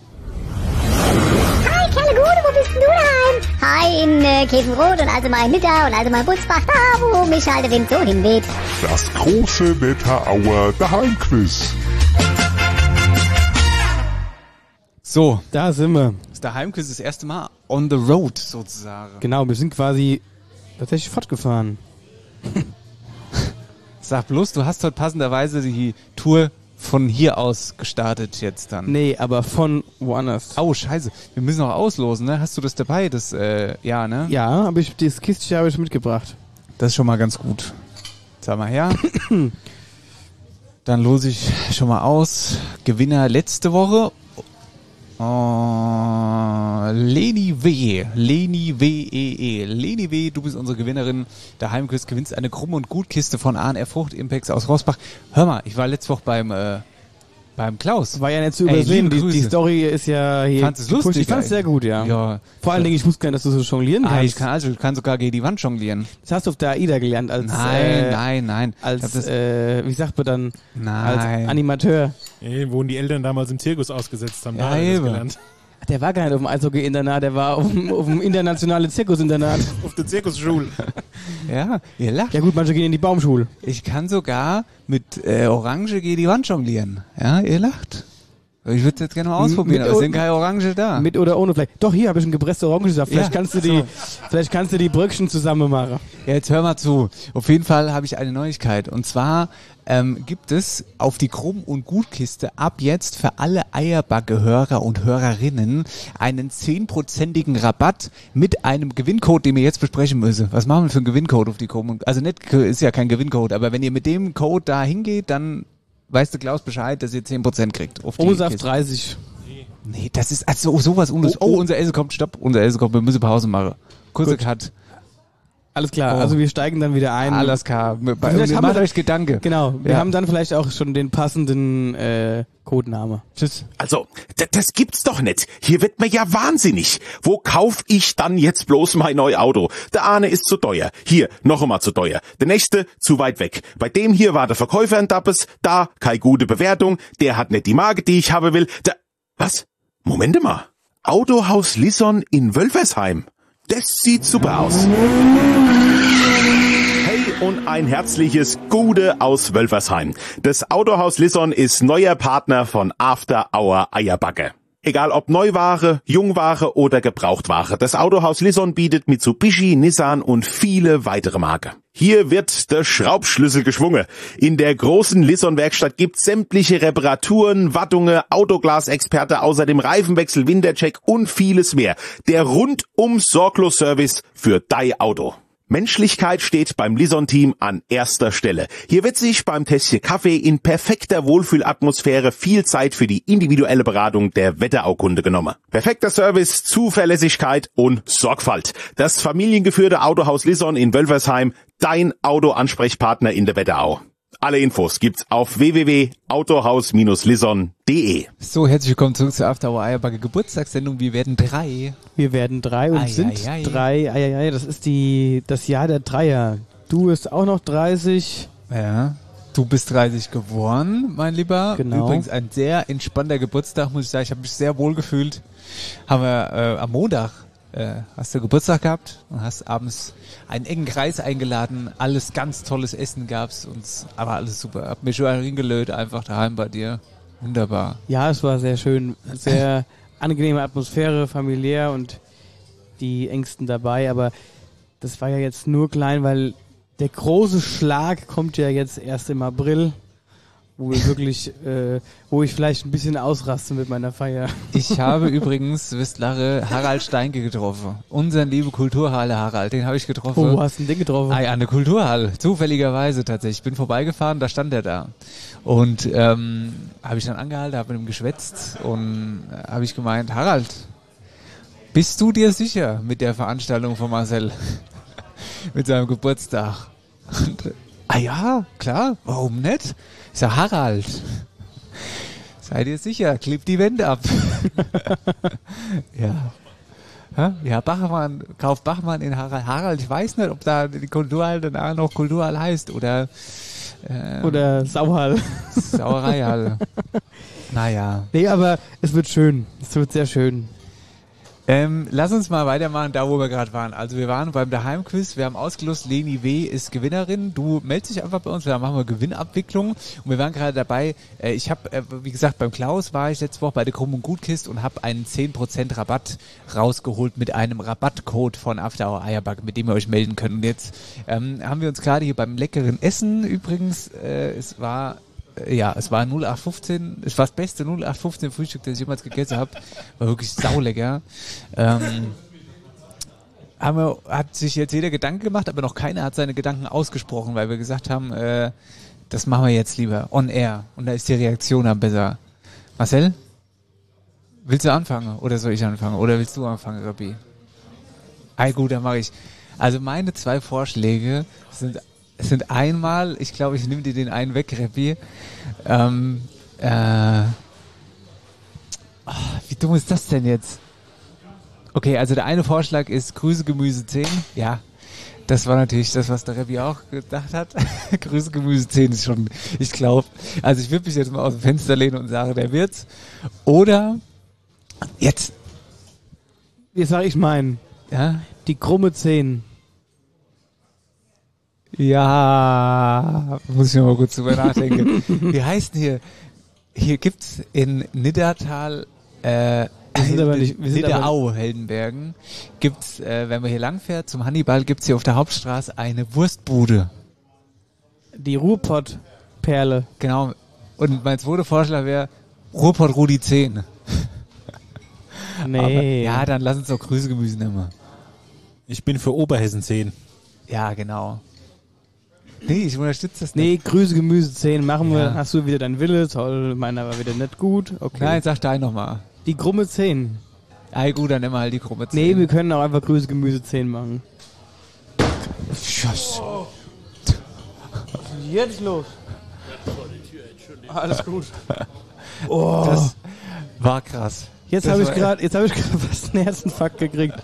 Hi, Kerle Gude, wo bist denn du daheim? Hi, in Käfenrot und also mal in Nidda und also mal in Butzbach, da wo mich halt der Wind so hinweht. Das große Wetterauer Daheimquiz. So, da sind wir. Das Daheimquiz ist das erste Mal on the road sozusagen. Genau, wir sind quasi Tatsächlich fortgefahren. Sag bloß, du hast heute passenderweise die Tour von hier aus gestartet jetzt dann. Nee, aber von woanders. Oh, scheiße. Wir müssen noch auslosen, ne? Hast du das dabei? Das, ja, ne? Ja, aber das Kistchen habe ich mitgebracht. Das ist schon mal ganz gut. Sag mal her. Dann lose ich schon mal aus. Gewinner letzte Woche. Leni W. Leni W. Leni W., du bist unsere Gewinnerin. Der Heimquiz gewinnst eine Krumm- und Gutkiste von A&R Frucht Impex aus Rossbach. Hör mal, ich war letzte Woche beim Klaus. War ja nicht zu übersehen. Die Story ist ja hier. Fandest du lustig? Ich fand's sehr gut, ja. Ja. Vor allen Dingen, ich wusste gar nicht, dass du so jonglieren kannst. Ich kann sogar gegen die Wand jonglieren. Das hast du auf der AIDA gelernt als... Nein. Als, wie sagt man dann? Nein. Als Animateur. Nee, wo die Eltern damals im Zirkus ausgesetzt haben. Ja, da hat er das eben. gelernt. Der war gar nicht auf dem Eishockey-Internat, der war auf dem internationalen Zirkusinternat. Auf der Zirkusschule. Ja, ihr lacht. Ja gut, manche gehen in die Baumschule. Ich kann sogar mit Orange gegen die Wand jonglieren. Ja, ihr lacht. Ich würde es jetzt gerne mal ausprobieren, aber es sind keine Orange da. Mit oder ohne Fleisch. Doch, hier habe ich einen gepressten Orangensaft. Vielleicht kannst du die Bröckchen zusammen machen. Ja, jetzt hör mal zu. Auf jeden Fall habe ich eine Neuigkeit. Und zwar gibt es auf die Krumm- und Gutkiste ab jetzt für alle Eierbacke-Hörer und Hörerinnen einen 10%igen Rabatt mit einem Gewinncode, den wir jetzt besprechen müssen. Was machen wir für einen Gewinncode auf die Krumm? Also nicht, ist ja kein Gewinncode, aber wenn ihr mit dem Code da hingeht, dann weißt du Klaus Bescheid, dass ihr 10% kriegt. Auf die Osaft Kiste. 30. Nee, das ist also sowas unnötig. Oh, unser Else kommt, stopp. Unser Else kommt, wir müssen Pause machen. Kurze Cut. Alles klar, Oh. also wir steigen dann wieder ein. Alles klar. Vielleicht haben Macht wir- euch Gedanke. Genau, wir Ja. haben dann vielleicht auch schon den passenden Codename. Tschüss. Also, das gibt's doch nicht. Hier wird mir ja wahnsinnig. Wo kauf ich dann jetzt bloß mein neues Auto? Der eine ist zu teuer. Hier, noch einmal zu teuer. Der nächste zu weit weg. Bei dem hier war der Verkäufer ein Dappes. Da, keine gute Bewertung. Der hat nicht die Marke, die ich haben will. Was? Moment mal. Autohaus Lisson in Wölfersheim. Das sieht super aus. Hey und ein herzliches Gute aus Wölfersheim. Das Autohaus Lisson ist neuer Partner von After Hour Eierbacke. Egal ob Neuware, Jungware oder Gebrauchtware, das Autohaus Lisson bietet Mitsubishi, Nissan und viele weitere Marken. Hier wird der Schraubschlüssel geschwungen. In der großen Lisson-Werkstatt gibt's sämtliche Reparaturen, Wartungen, Autoglasexperte, außerdem Reifenwechsel, Wintercheck und vieles mehr. Der rundum sorglos Service für dein Auto. Menschlichkeit steht beim Lisson-Team an erster Stelle. Hier wird sich beim Tässchen Kaffee in perfekter Wohlfühlatmosphäre viel Zeit für die individuelle Beratung der Wetteraukunde genommen. Perfekter Service, Zuverlässigkeit und Sorgfalt. Das familiengeführte Autohaus Lisson in Wölfersheim, dein Autoansprechpartner in der Wetterau. Alle Infos gibt's auf www.autohaus-lisson.de. So, herzlich willkommen zurück zur After Hour Eierbacke Geburtstagssendung. Wir werden 3. Wir werden 3 und sind 3. Das ist das Jahr der Dreier. Du bist auch noch 30. Ja. Du bist 30 geworden, mein Lieber. Genau. Übrigens ein sehr entspannter Geburtstag, muss ich sagen. Ich habe mich sehr wohl gefühlt. Haben wir am Montag hast du Geburtstag gehabt und hast abends einen engen Kreis eingeladen. Alles ganz tolles Essen gab's uns, aber alles super. Hab mir schon hingelöt, einfach daheim bei dir. Wunderbar. Ja, es war sehr schön. Sehr angenehme Atmosphäre, familiär und die Ängsten dabei. Aber das war ja jetzt nur klein, weil der große Schlag kommt ja jetzt erst im April, wo wir wirklich, wo ich vielleicht ein bisschen ausraste mit meiner Feier. Ich habe übrigens, wisst Lache, Harald Steinke getroffen. Unseren lieben Kulturhalle Harald, den habe ich getroffen. Oh, wo hast du den getroffen? Ah, ja, an der Kulturhalle, zufälligerweise tatsächlich. Ich bin vorbeigefahren, da stand er da. Und habe ich dann angehalten, habe mit ihm geschwätzt und habe ich gemeint, Harald, bist du dir sicher mit der Veranstaltung von Marcel? Mit seinem Geburtstag? Und, ja, klar, warum nicht? Ich sag, Harald, seid ihr sicher, klebt die Wände ab. Ja. Ja, Bachmann, kauft Bachmann in Harald. Harald, ich weiß nicht, ob da die Kulturhalle danach noch Kulturhalle heißt oder Sauhall. Sauereihalle. Naja. Nee, aber es wird schön. Es wird sehr schön. Lass uns mal weitermachen, da wo wir gerade waren. Also wir waren beim Daheimquiz, wir haben ausgelost, Leni W. ist Gewinnerin. Du meldest dich einfach bei uns, da machen wir Gewinnabwicklung. Und wir waren gerade dabei, ich habe, wie gesagt, beim Klaus war ich letzte Woche bei der Krumm- und Gutkist und habe einen 10% Rabatt rausgeholt mit einem Rabattcode von After Hour Eierbacke, mit dem ihr euch melden könnt. Und jetzt haben wir uns gerade hier beim leckeren Essen übrigens, es war 0815, es war das beste 0815 Frühstück, das ich jemals gegessen habe. War wirklich saulecker. Hat sich jetzt jeder Gedanken gemacht, aber noch keiner hat seine Gedanken ausgesprochen, weil wir gesagt haben, das machen wir jetzt lieber on air. Und da ist die Reaktion dann besser. Marcel? Willst du anfangen? Oder soll ich anfangen? Oder willst du anfangen, Rabbi? Gut, dann mache ich. Also meine 2 Vorschläge sind einmal, ich glaube, ich nehme dir den einen weg, Reppi. Wie dumm ist das denn jetzt? Okay, also der eine Vorschlag ist Grüße Gemüse 10. Ja, das war natürlich das, was der Reppi auch gedacht hat. Grüße Gemüse 10 ist schon, ich glaube, also ich würde mich jetzt mal aus dem Fenster lehnen und sagen, der wird's. Oder jetzt sage ich meinen. Ja? Die krumme 10. Ja, muss ich mal kurz drüber nachdenken. Wie heißt denn hier? Hier gibt's in Niddertal, Nidderau, Heldenbergen, gibt's, wenn man hier langfährt, zum Hannibal, gibt's hier auf der Hauptstraße eine Wurstbude. Die Ruhrpott-Perle. Genau. Und mein zweiter Vorschlag wäre Ruhrpott Rudi 10. Nee. Aber, ja, dann lass uns doch Grüße Gemüse nehmen. Ich bin für Oberhessen 10. Ja, genau. Nee, ich unterstütze das nicht. Nee, Grüße Gemüse 10 machen wir. Ja. Hast du wieder dein Wille? Toll, meiner war wieder nicht gut. Okay. Nein, sag dein nochmal. Die krumme 10. Gut, dann nehmen wir halt die krumme 10. Nee, wir können auch einfach Grüße Gemüse 10 machen. Schuss. Oh. Was ist jetzt los? Alles gut. Oh. Das war krass. Jetzt habe ich gerade fast einen Herzinfarkt gekriegt.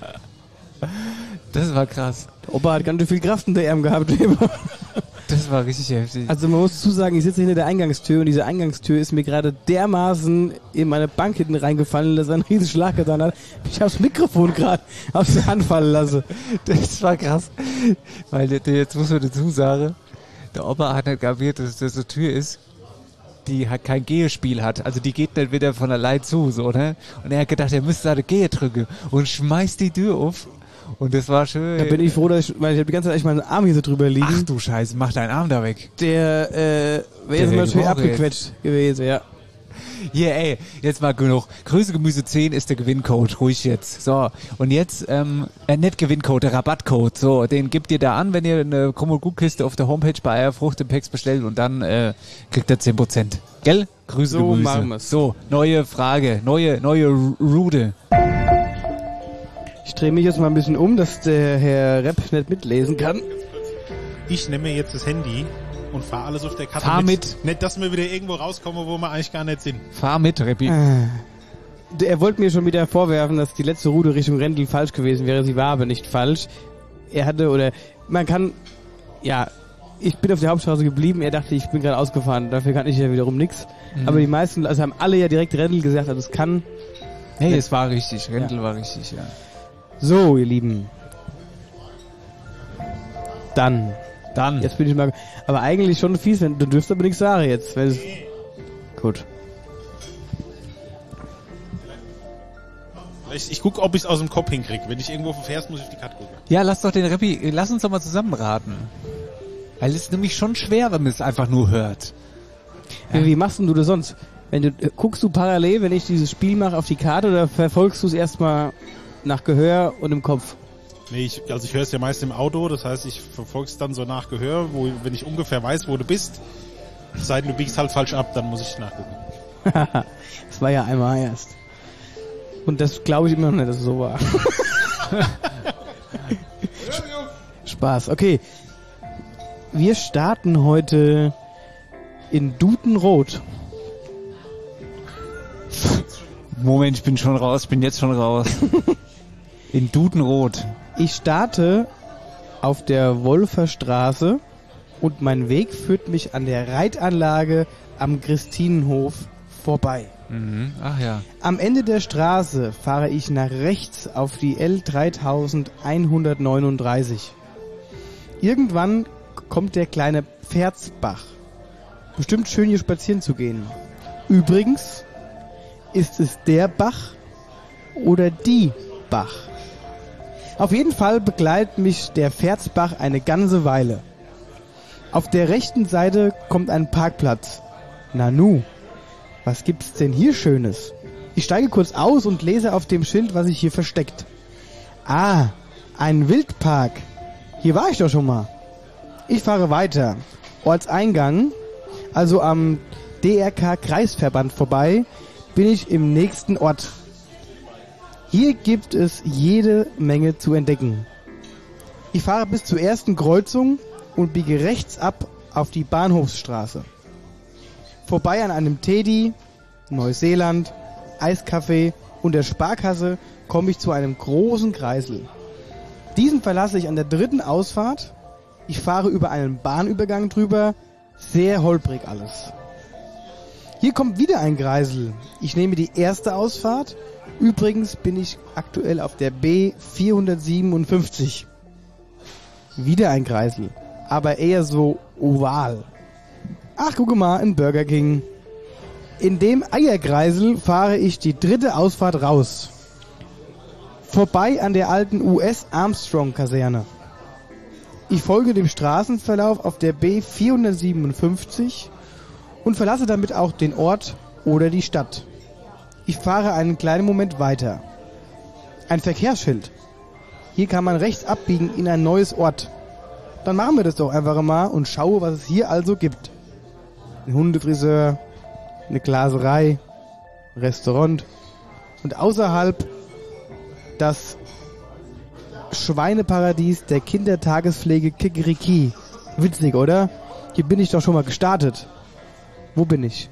Das war krass. Der Opa hat ganz schön viel Kraft in der Arm gehabt. Das war richtig heftig. Also man muss zusagen, ich sitze hinter der Eingangstür und diese Eingangstür ist mir gerade dermaßen in meine Bank hinten reingefallen, dass er einen riesen Schlag getan hat. Ich habe das Mikrofon gerade aus der Hand fallen lassen. Das war krass. Weil jetzt muss man dazu sagen, der Opa hat nicht kapiert, dass das eine Tür ist, die halt kein Gehespiel hat. Also die geht nicht wieder von allein zu, so, ne? Und er hat gedacht, er müsste da eine Gehe drücken und schmeißt die Tür auf. Und das war schön. Da bin ich froh, weil ich habe die ganze Zeit echt meinen Arm hier so drüber liegen. Ach du Scheiße, mach deinen Arm da weg. Der wäre jetzt natürlich abgequetscht gewesen, ja. Hier, ey, jetzt mal genug. Grüße Gemüse 10 ist der Gewinncode, ruhig jetzt. So, und jetzt, nicht Gewinncode, der Rabattcode. So, den gebt ihr da an, wenn ihr eine Krumm- und Gutkiste auf der Homepage bei Eierfrucht im Pex bestellt und dann kriegt ihr 10%. Gell? Grüße so Gemüse. Machen wir's. So, neue Frage, neue Rude. Ich drehe mich jetzt mal ein bisschen um, dass der Herr Repp nicht mitlesen kann. Ich nehme mir jetzt das Handy und fahre alles auf der Karte Fahr mit. Nicht, dass wir wieder irgendwo rauskommen, wo wir eigentlich gar nicht sind. Fahr mit, Reppi. Er wollte mir schon wieder vorwerfen, dass die letzte Route Richtung Rendel falsch gewesen wäre. Sie war aber nicht falsch. Ich bin auf der Hauptstraße geblieben. Er dachte, ich bin gerade ausgefahren. Dafür kann ich ja wiederum nichts. Aber die meisten, also haben alle ja direkt Rendel gesagt, also es kann. Hey, es war richtig. Rendel war richtig, ja. So, ihr Lieben. Dann. Jetzt bin ich mal. Aber eigentlich schon fies, du dürfst aber nichts sagen jetzt. Gut. Ich gucke, ob ich es aus dem Kopf hinkriege. Wenn ich irgendwo verfährst, muss ich auf die Karte gucken. Ja, lass uns doch mal zusammen raten. Weil es ist nämlich schon schwer, wenn man es einfach nur hört. Ja. Wie machst denn du das sonst? Guckst du parallel, wenn ich dieses Spiel mache, auf die Karte oder verfolgst du es erstmal nach Gehör und im Kopf? Nee, ich höre es ja meist im Auto, das heißt, ich verfolge es dann so nach Gehör, wenn ich ungefähr weiß, wo du bist. Es sei denn, du biegst halt falsch ab, dann muss ich nachgucken. Das war ja einmal erst. Und das glaube ich immer noch nicht, dass es so war. Spaß, okay. Wir starten heute in Dudenrot. Moment, ich bin jetzt schon raus. In Dudenrot. Ich starte auf der Wolferstraße und mein Weg führt mich an der Reitanlage am Christinenhof vorbei. Ach ja. Am Ende der Straße fahre ich nach rechts auf die L3139. Irgendwann kommt der kleine Pferdsbach. Bestimmt schön hier spazieren zu gehen. Übrigens, ist es der Bach oder die Bach? Auf jeden Fall begleitet mich der Pferdsbach eine ganze Weile. Auf der rechten Seite kommt ein Parkplatz. Nanu, was gibt's denn hier Schönes? Ich steige kurz aus und lese auf dem Schild, was sich hier versteckt. Ah, ein Wildpark. Hier war ich doch schon mal. Ich fahre weiter. Ortseingang, also am DRK-Kreisverband vorbei, bin ich im nächsten Ort. Hier gibt es jede Menge zu entdecken. Ich fahre bis zur ersten Kreuzung und biege rechts ab auf die Bahnhofsstraße. Vorbei an einem Teddy, Neuseeland, Eiskaffee und der Sparkasse komme ich zu einem großen Kreisel. Diesen verlasse ich an der dritten Ausfahrt. Ich fahre über einen Bahnübergang drüber. Sehr holprig alles. Hier kommt wieder ein Kreisel. Ich nehme die erste Ausfahrt. Übrigens bin ich aktuell auf der B457. Wieder ein Kreisel, aber eher so oval. Ach, gucke mal, ein Burger King. In dem Eierkreisel fahre ich die dritte Ausfahrt raus. Vorbei an der alten US-Armstrong-Kaserne. Ich folge dem Straßenverlauf auf der B457 und verlasse damit auch den Ort oder die Stadt. Ich fahre einen kleinen Moment weiter. Ein Verkehrsschild. Hier kann man rechts abbiegen in ein neues Ort. Dann machen wir das doch einfach mal und schaue, was es hier also gibt. Ein Hundefriseur, eine Glaserei, ein Restaurant und außerhalb das Schweineparadies der Kindertagespflege Kikeriki. Witzig, oder? Hier bin ich doch schon mal gestartet. Wo bin ich?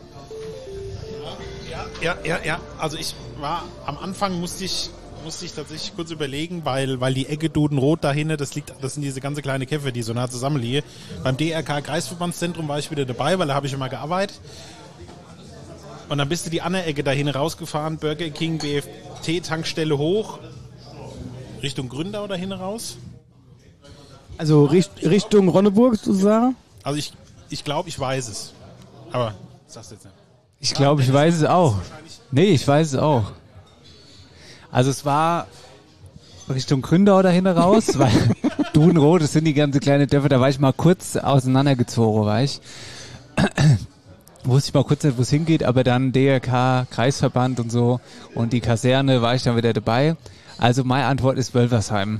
Ja. Also ich war am Anfang musste ich tatsächlich kurz überlegen, weil die Ecke Dudenrot dahinter, das sind diese ganze kleine Käfer, die so nah zusammenliegen. Beim DRK Kreisverbandszentrum war ich wieder dabei, weil da habe ich immer gearbeitet. Und dann bist du die andere Ecke dahin rausgefahren, Burger King, BFT, Tankstelle hoch, Richtung Gründau dahin raus. Also Richtung Ronneburg sozusagen? Also ich glaube, ich weiß es. Aber sag's jetzt nicht. Ich glaube, ich weiß es auch. Nee, ich weiß es auch. Also es war Richtung Gründau dahin raus, weil Dudenrot, das sind die ganze kleine Dörfer, da war ich mal kurz auseinandergezogen, war ich. Wusste ich mal kurz nicht, wo es hingeht, aber dann DRK, Kreisverband und so und die Kaserne war ich dann wieder dabei. Also meine Antwort ist Wölversheim.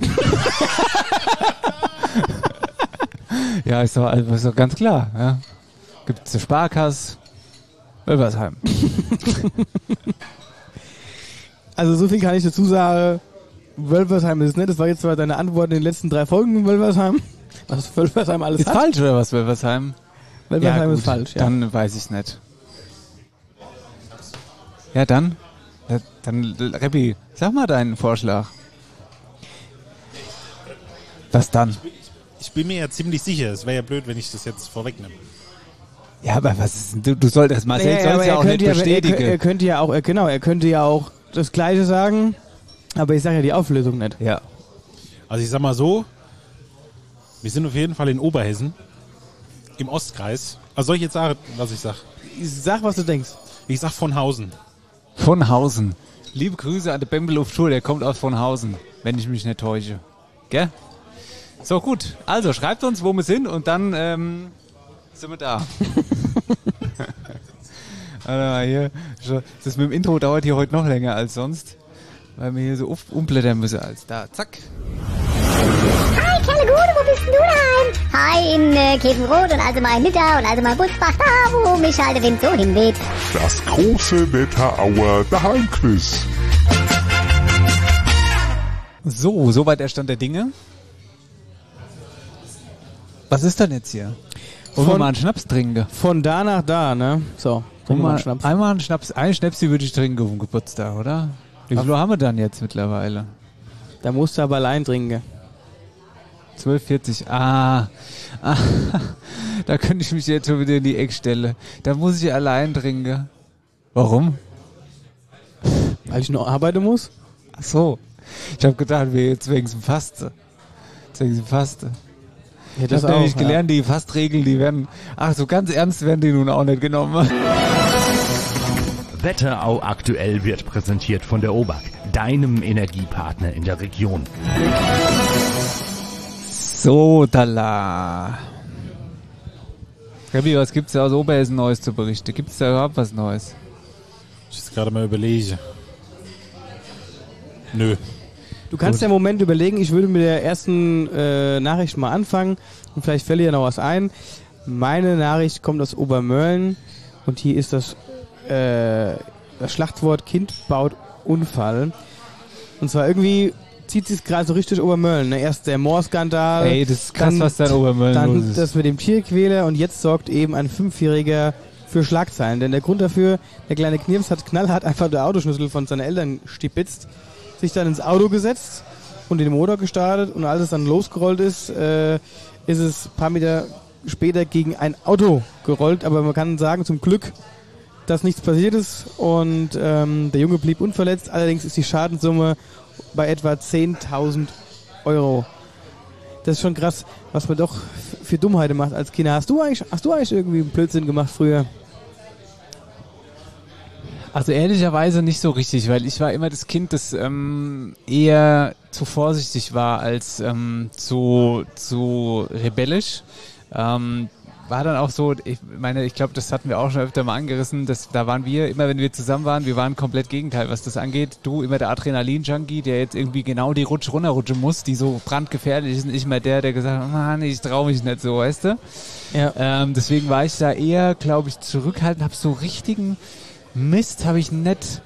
Ja, ist doch ganz klar. Ja. Gibt es eine Sparkasse, Wölversheim. Also so viel kann ich dazu sagen. Wölversheim ist es nicht. Das war jetzt zwar deine Antwort in den letzten 3 Folgen in Wölversheim. Was Wölversheim alles ist hat. Ist falsch oder was, Wölversheim? Wölversheim ja, ist falsch, ja. Dann weiß ich es nicht. Ja, dann Reppi, sag mal deinen Vorschlag. Was dann? Ich bin mir ja ziemlich sicher, es wäre ja blöd, wenn ich das jetzt vorwegnehme. Ja, aber was ist denn, du solltest mal selbst ja auch nicht bestätigen. Er könnte ja auch das Gleiche sagen, aber ich sage ja die Auflösung nicht. Ja. Also ich sag mal so, wir sind auf jeden Fall in Oberhessen, im Ostkreis. Also soll ich jetzt sagen, was ich sag? Sag, was du denkst. Ich sag von Hausen. Von Hausen. Liebe Grüße an den Bembel Tour, der kommt aus von Hausen, wenn ich mich nicht täusche. Gell? So, gut. Also, schreibt uns, wo wir sind und dann sind wir da. Also, hier, das mit dem Intro dauert hier heute noch länger als sonst, weil wir hier so umblättern müssen als da. Zack. Hi, Kerle Gude, wo bist denn du daheim? Hi, in Käfenrot und also mal in Nidda und also mal in Butzbach, da wo mich halt der Wind so hinweht. Das große Wetterauer Daheimquiz. So, soweit der Stand der Dinge. Was ist denn jetzt hier? Wollen wir mal einen Schnaps trinken? Von da nach da, ne? So, trinken wir mal einen Schnaps. Einmal einen Schnaps, einen Schnäpsi würde ich trinken auf dem Geburtstag, oder? Wie viel haben wir dann jetzt mittlerweile? Da musst du aber allein trinken. 12,40. Da könnte ich mich jetzt schon wieder in die Ecke stellen. Da muss ich allein trinken. Warum? Weil ich noch arbeiten muss. Ach so. Ich habe gedacht, wir jetzt wegen dem Faste. Ja, Ich habe nämlich gelernt, die Fastregeln, die werden, so ganz ernst werden die nun auch nicht genommen. Wetterau aktuell wird präsentiert von der OBAK, deinem Energiepartner in der Region. So, Dalla. Gabi, was gibt's da aus Oberhessen Neues zu berichten? Gibt's da überhaupt was Neues? Ich jetzt gerade mal überlege. Nö. Du kannst ja im Moment überlegen, ich würde mit der ersten Nachricht mal anfangen und vielleicht fällt dir noch was ein. Meine Nachricht kommt aus Obermörlen und hier ist das Schlachtwort Kind baut Unfall. Und zwar irgendwie zieht sich gerade so richtig Obermörlen. Ne? Erst der Moorskandal. Ey, das ist krass, was da in Obermörlen los Dann ist. das mit dem Tierquäler und jetzt sorgt eben ein 5-Jähriger für Schlagzeilen. Denn der Grund dafür, der kleine Knirps hat knallhart einfach der Autoschlüssel von seinen Eltern stibitzt, sich dann ins Auto gesetzt und den Motor gestartet und als es dann losgerollt ist, ist es ein paar Meter später gegen ein Auto gerollt, aber man kann sagen, zum Glück, dass nichts passiert ist und der Junge blieb unverletzt, allerdings ist die Schadenssumme bei etwa 10.000 Euro. Das ist schon krass, was man doch für Dummheiten macht als Kinder. Hast du eigentlich irgendwie einen Blödsinn gemacht früher? Also ehrlicherweise nicht so richtig, weil ich war immer das Kind, das eher zu vorsichtig war als zu rebellisch. War dann auch so, ich glaube, das hatten wir auch schon öfter mal angerissen, da waren wir, immer wenn wir zusammen waren, wir waren komplett Gegenteil, was das angeht. Du immer der Adrenalin-Junkie, der jetzt irgendwie genau die Rutsche runterrutschen muss, die so brandgefährlich ist, und ich immer der gesagt hat, Mann, ich traue mich nicht so, weißt du? Ja. Deswegen war ich da eher, glaube ich, zurückhaltend, habe so richtigen Mist habe ich nicht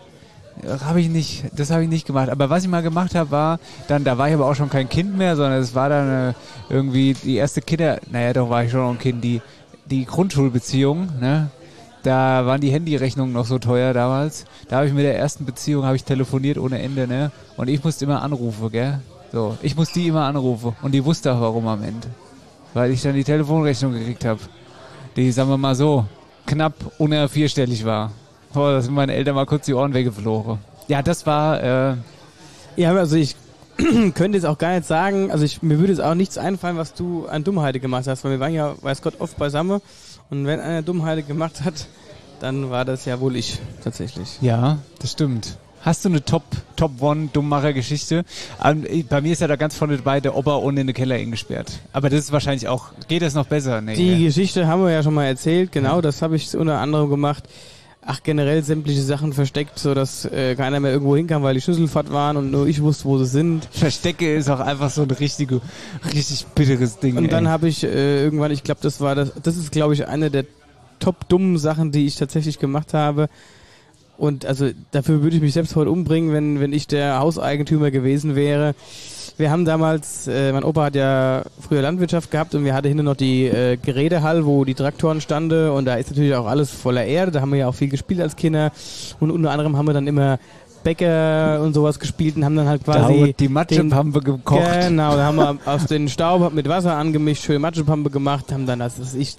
gemacht. Aber was ich mal gemacht habe, war dann, da war ich aber auch schon kein Kind mehr, sondern es war dann irgendwie die erste doch war ich schon noch ein Kind, die Grundschulbeziehung, ne? Da waren die Handyrechnungen noch so teuer damals. Da habe ich mit der ersten Beziehung telefoniert ohne Ende, ne? Und ich musste immer anrufen, gell? So, ich musste die immer anrufen und die wusste auch warum am Ende. Weil ich dann die Telefonrechnung gekriegt habe. Die, sagen wir mal so, knapp unter vierstellig war. Oh, da sind meine Eltern mal kurz die Ohren weggeflogen. Ja, das war... Ja, also ich könnte jetzt auch gar nicht sagen, also mir würde jetzt auch nichts einfallen, was du an Dummheiten gemacht hast, weil wir waren ja, weiß Gott, oft beisammen und wenn einer Dummheiten gemacht hat, dann war das ja wohl ich, tatsächlich. Ja, das stimmt. Hast du eine Top-One-Dummmacher-Geschichte? Bei mir ist ja da ganz vorne dabei der Opa ohne in den Keller eingesperrt. Aber das ist wahrscheinlich auch... Geht das noch besser? Nee, die Geschichte haben wir ja schon mal erzählt, genau, das habe ich unter anderem gemacht. Generell sämtliche Sachen versteckt, so dass keiner mehr irgendwo hinkam, weil die Schlüsselfahrt waren und nur ich wusste, wo sie sind. Verstecke ist auch einfach so ein richtig bitteres Ding. Und dann habe ich irgendwann, ich glaube, das ist, glaube ich, eine der top-dummen Sachen, die ich tatsächlich gemacht habe. Und also dafür würde ich mich selbst heute umbringen, wenn ich der Hauseigentümer gewesen wäre. Wir haben damals, mein Opa hat ja früher Landwirtschaft gehabt und wir hatten hinten noch die Gerätehall, wo die Traktoren standen und da ist natürlich auch alles voller Erde, da haben wir ja auch viel gespielt als Kinder und unter anderem haben wir dann immer Bäcker und sowas gespielt und haben dann halt quasi... Die Matschepampe gekocht. Genau, da haben wir aus den Staub mit Wasser angemischt, schön Matschepampe gemacht, haben dann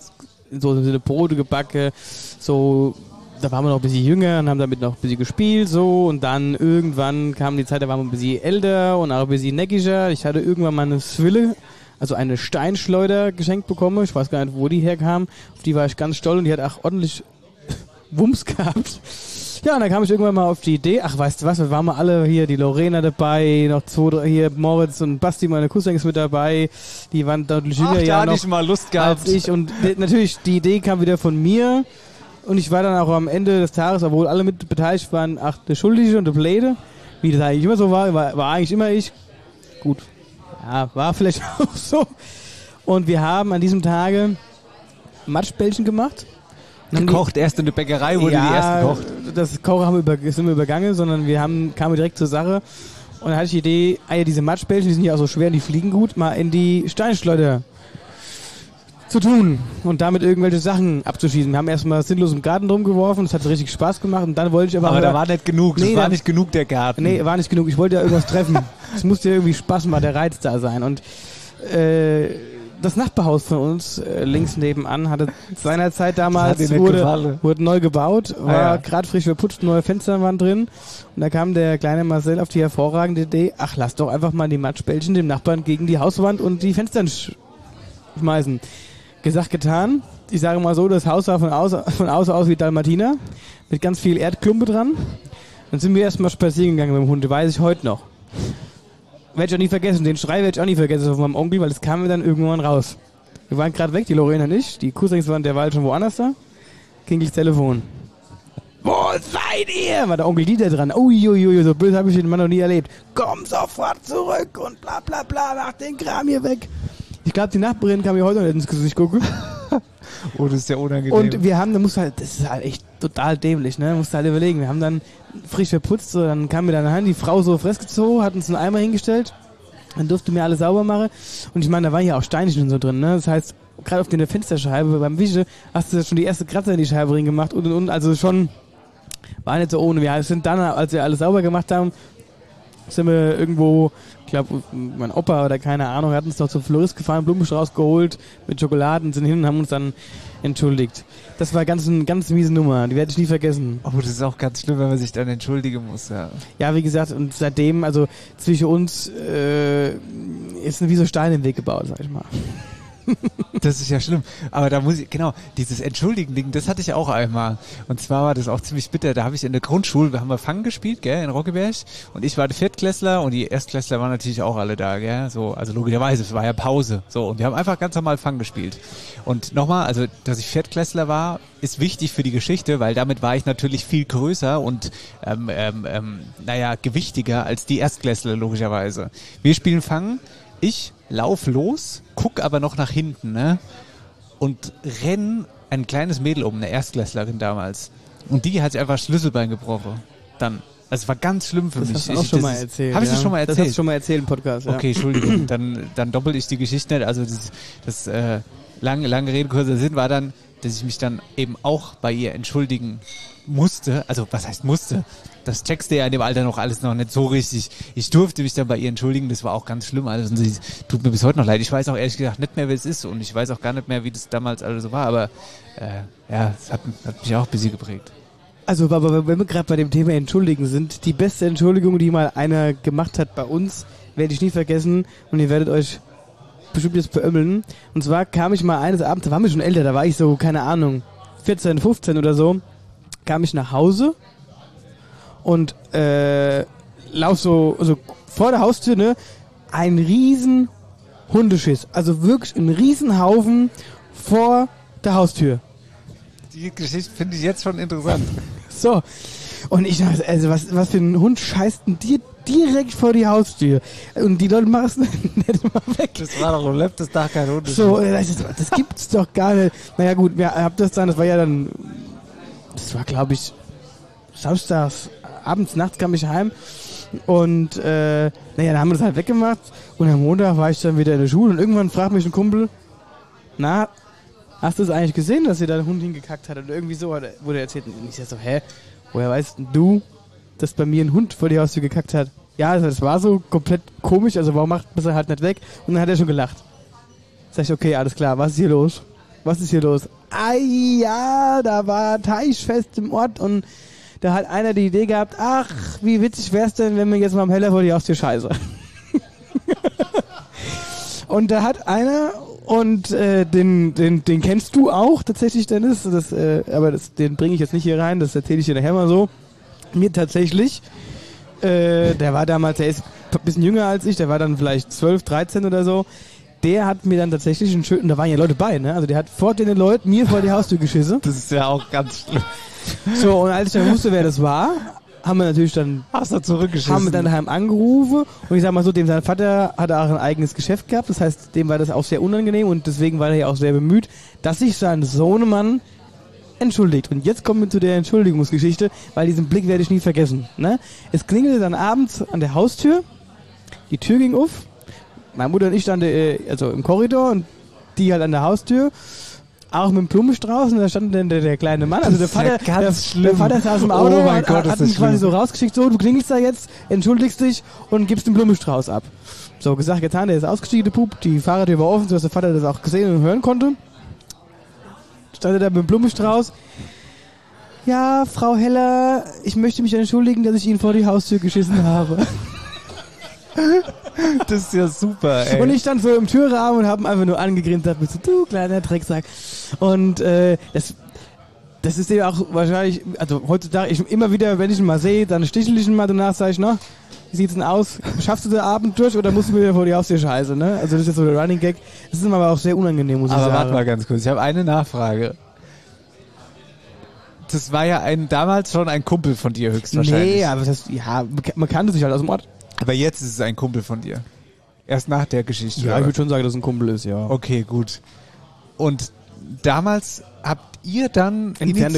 so eine Brote gebacken, so... Da waren wir noch ein bisschen jünger und haben damit noch ein bisschen gespielt, so. Und dann irgendwann kam die Zeit, da waren wir ein bisschen älter und auch ein bisschen neckiger. Ich hatte irgendwann mal eine Swille, also eine Steinschleuder geschenkt bekommen. Ich weiß gar nicht, wo die herkam. Auf die war ich ganz stolz und die hat auch ordentlich Wumms gehabt. Ja, und dann kam ich irgendwann mal auf die Idee, weißt du was, wir waren mal alle hier, die Lorena dabei, noch 2, 3, hier Moritz und Basti, meine Cousins mit dabei. Die waren deutlich jünger. Da hatte ich mal Lust gehabt. Als ich. Und natürlich, die Idee kam wieder von mir. Und ich war dann auch am Ende des Tages, obwohl alle mit beteiligt waren, der Schuldige und der Blöde, wie das eigentlich immer so war eigentlich immer ich. Gut, ja, war vielleicht auch so. Und wir haben an diesem Tage Matschbällchen gemacht. Gekocht, erst in der Bäckerei wurde die erste gekocht. Das Kochen sind wir übergangen, sondern kamen direkt zur Sache. Und dann hatte ich die Idee, diese Matschbällchen, die sind ja auch so schwer und die fliegen gut, mal in die Steinschleuder zu tun und damit irgendwelche Sachen abzuschießen. Wir haben erstmal sinnlos im Garten rumgeworfen, das hat richtig Spaß gemacht und dann wollte ich aber da war nicht genug, das war nicht genug der Garten. Nee, war nicht genug, ich wollte ja irgendwas treffen. Es musste ja irgendwie Spaß machen, der Reiz da sein und das Nachbarhaus von uns, links nebenan, hatte seinerzeit damals, wurde neu gebaut, war gerade frisch verputzt, neue Fenster waren drin. Und da kam der kleine Marcel auf die hervorragende Idee, ach, lass doch einfach mal die Matschbällchen dem Nachbarn gegen die Hauswand und die Fenster schmeißen. Gesagt, getan. Ich sage mal so, das Haus sah von außen aus wie Dalmatiner, mit ganz viel Erdklumpe dran. Dann sind wir erstmal spazieren gegangen mit dem Hund, weiß ich heute noch. Werde ich auch nie vergessen, den Schrei werde ich auch nie vergessen von meinem Onkel, weil es kam mir dann irgendwann raus. Wir waren gerade weg, die Lorena nicht, die Cousins waren derweil schon woanders da. Klingelt das Telefon. Wo seid ihr? War der Onkel Dieter dran. Uiuiui, so böse habe ich den Mann noch nie erlebt. Komm sofort zurück und bla bla bla, mach den Kram hier weg. Ich glaube, die Nachbarin kann mir heute noch nicht ins Gesicht gucken. Oh, das ist ja unangenehm. Und wir haben, das ist halt echt total dämlich, ne? Musst halt überlegen. Wir haben dann frisch verputzt, so, dann kam mir dann heim, die Frau so fressgezogen, hat uns einen Eimer hingestellt, dann durfte mir alles sauber machen. Und ich meine, da war ja auch Steinchen und so drin, ne? Das heißt, gerade auf der Fensterscheibe beim Wische hast du schon die erste Kratzer in die Scheibe rein gemacht und, also schon, war nicht so ohne. Wir sind dann, als wir alles sauber gemacht haben, sind wir irgendwo, ich glaube, mein Opa oder keine Ahnung, hat uns noch zum Florist gefahren, Blumenstrauß geholt mit Schokoladen, sind hin und haben uns dann entschuldigt. Das war ganz miese Nummer, die werde ich nie vergessen. Oh, das ist auch ganz schlimm, wenn man sich dann entschuldigen muss, ja. Ja, wie gesagt, und seitdem, also zwischen uns ist wie so Stein im Weg gebaut, sag ich mal. Das ist ja schlimm. Aber da muss ich, genau, dieses Entschuldigen-Ding, das hatte ich auch einmal. Und zwar war das auch ziemlich bitter. Da habe ich in der Grundschule, haben wir Fang gespielt, gell, in Roggeberg. Und ich war der Viertklässler und die Erstklässler waren natürlich auch alle da, gell. So, also logischerweise, es war ja Pause. So, und wir haben einfach ganz normal Fang gespielt. Und nochmal, also, dass ich Viertklässler war, ist wichtig für die Geschichte, weil damit war ich natürlich viel größer und, gewichtiger als die Erstklässler, logischerweise. Wir spielen Fang. Ich lauf los, guck aber noch nach hinten, ne? Und renn ein kleines Mädel um, eine Erstklässlerin damals. Und die hat sich einfach Schlüsselbein gebrochen. Dann. Also es war ganz schlimm für mich. Das hast du auch schon mal erzählt. Habe ich das schon mal erzählt? Das hast du schon mal erzählt im Podcast, ja. Okay, Entschuldigung. Dann doppel ich die Geschichte nicht. Also das lange Rede, kurzer Sinn war dann, dass ich mich dann eben auch bei ihr entschuldigen musste. Also was heißt musste? Das checkst du ja in dem Alter noch alles noch nicht so richtig. Ich durfte mich dann bei ihr entschuldigen, das war auch ganz schlimm alles und sie tut mir bis heute noch leid. Ich weiß auch ehrlich gesagt nicht mehr, wer es ist und ich weiß auch gar nicht mehr, wie das damals alles so war, aber es hat mich auch ein bisschen geprägt. Also, aber wenn wir gerade bei dem Thema Entschuldigen sind, die beste Entschuldigung, die mal einer gemacht hat bei uns, werde ich nie vergessen und ihr werdet euch bestimmt jetzt beömmeln. Und zwar kam ich mal eines Abends, da waren wir schon älter, da war ich so, keine Ahnung, 14, 15 oder so, kam ich nach Hause und lauf so vor der Haustür, ne, ein riesen Hundeschiss. Also wirklich ein Riesenhaufen vor der Haustür. Die Geschichte finde ich jetzt schon interessant. So. Und ich dachte, also was für ein Hund scheißt denn dir direkt vor die Haustür? Und die Leute machen es nicht mal weg. Das war doch das Tag kein Hund. So, das gibt's doch gar nicht. Naja gut, das war glaube ich samstags, abends, nachts kam ich heim und dann haben wir das halt weggemacht und am Montag war ich dann wieder in der Schule und irgendwann fragt mich ein Kumpel, na, hast du es eigentlich gesehen, dass ihr da den Hund hingekackt hat? Oder irgendwie so wurde erzählt. Und ich sag so, woher weißt du, dass bei mir ein Hund vor die Haustür gekackt hat? Ja, das war so komplett komisch, also warum macht man es halt nicht weg? Und dann hat er schon gelacht. Sag ich, okay, alles klar, was ist hier los? Ja, da war Teichfest im Ort und da hat einer die Idee gehabt, ach, wie witzig wär's denn, wenn wir jetzt mal am Heller vor die Haustür scheiße. Und da hat einer, und den kennst du auch tatsächlich, Dennis, den bringe ich jetzt nicht hier rein, das erzähle ich dir nachher mal so. Mir tatsächlich, der war damals, der ist ein bisschen jünger als ich, der war dann vielleicht 12, 13 oder so, der hat mir dann tatsächlich einen schönen, da waren ja Leute bei, ne? Also der hat vor den Leuten mir vor die Haustür geschissen. Das ist ja auch ganz schlimm. So, und als ich dann wusste, wer das war, haben wir natürlich dann zurückgeschissen. Haben wir dann daheim angerufen und ich sag mal so, dem sein Vater hat auch ein eigenes Geschäft gehabt, das heißt, dem war das auch sehr unangenehm und deswegen war er ja auch sehr bemüht, dass sich sein Sohnemann entschuldigt. Und jetzt kommen wir zu der Entschuldigungsgeschichte, weil diesen Blick werde ich nie vergessen. Ne? Es klingelte dann abends an der Haustür, die Tür ging auf, meine Mutter und ich standen also im Korridor und die halt an der Haustür auch mit dem Blumenstrauß und da stand dann der kleine Mann, also der Vater, der Vater saß im Auto, mein Gott, hat ihn quasi so rausgeschickt, so, du klingelst da jetzt, entschuldigst dich und gibst den Blumenstrauß ab. So, gesagt, getan, der ist ausgestiegen, der Bub, die Fahrertür war offen, sodass der Vater das auch gesehen und hören konnte. Stand er da mit dem Blumenstrauß. Ja, Frau Heller, ich möchte mich entschuldigen, dass ich Ihnen vor die Haustür geschissen habe. Das ist ja super, ey. Und ich stand so im Türrahmen und habe einfach nur angegrinst, hab mir so, du kleiner Drecksack. Und das ist ja auch wahrscheinlich, also heutzutage, immer wieder, wenn ich ihn mal sehe, dann stichel ich ihn mal danach, sage ich, na, wie sieht's denn aus? Schaffst du den Abend durch oder musst du mir vor die Haustür scheiße, ne? Also das ist jetzt so der Running Gag. Das ist aber auch sehr unangenehm, muss ich sagen. Aber warte mal ganz kurz, ich habe eine Nachfrage. Das war ja damals schon ein Kumpel von dir höchstwahrscheinlich. Nee, aber das heißt, ja, man kannte sich halt aus dem Ort. Aber jetzt ist es ein Kumpel von dir. Erst nach der Geschichte. Ja, ich würde schon sagen, dass es ein Kumpel ist, ja. Okay, gut. Und damals habt ihr dann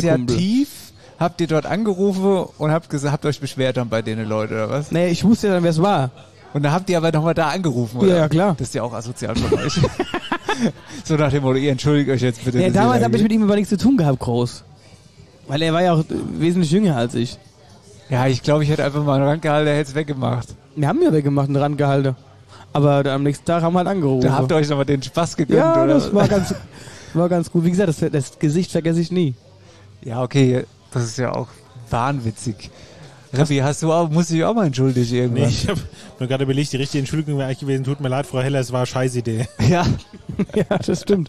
habt ihr dort angerufen und habt euch beschwert dann bei denen Leute, oder was? Nee, ich wusste ja dann, wer es war. Und dann habt ihr aber nochmal da angerufen, oder? Ja, klar. Das ist ja auch asozial von euch. So nach dem Motto, ihr entschuldigt euch jetzt bitte. Ja, damals habe ich mit ihm aber nichts zu tun gehabt, groß. Weil er war ja auch wesentlich jünger als ich. Ja, ich glaube, ich hätte einfach mal einen Randgehalter, der hätte es weggemacht. Wir haben ja weggemacht, einen Randgehalter. Aber am nächsten Tag haben wir halt angerufen. Da habt ihr euch aber den Spaß gegönnt, ja, oder? Das war ganz gut. Wie gesagt, das Gesicht vergesse ich nie. Ja, okay, das ist ja auch wahnwitzig. Raffi, musst du dich auch mal entschuldigen irgendwann? Nee, ich habe mir gerade überlegt, die richtige Entschuldigung wäre eigentlich gewesen, tut mir leid, Frau Heller, es war eine Scheißidee. Ja. Ja, das stimmt.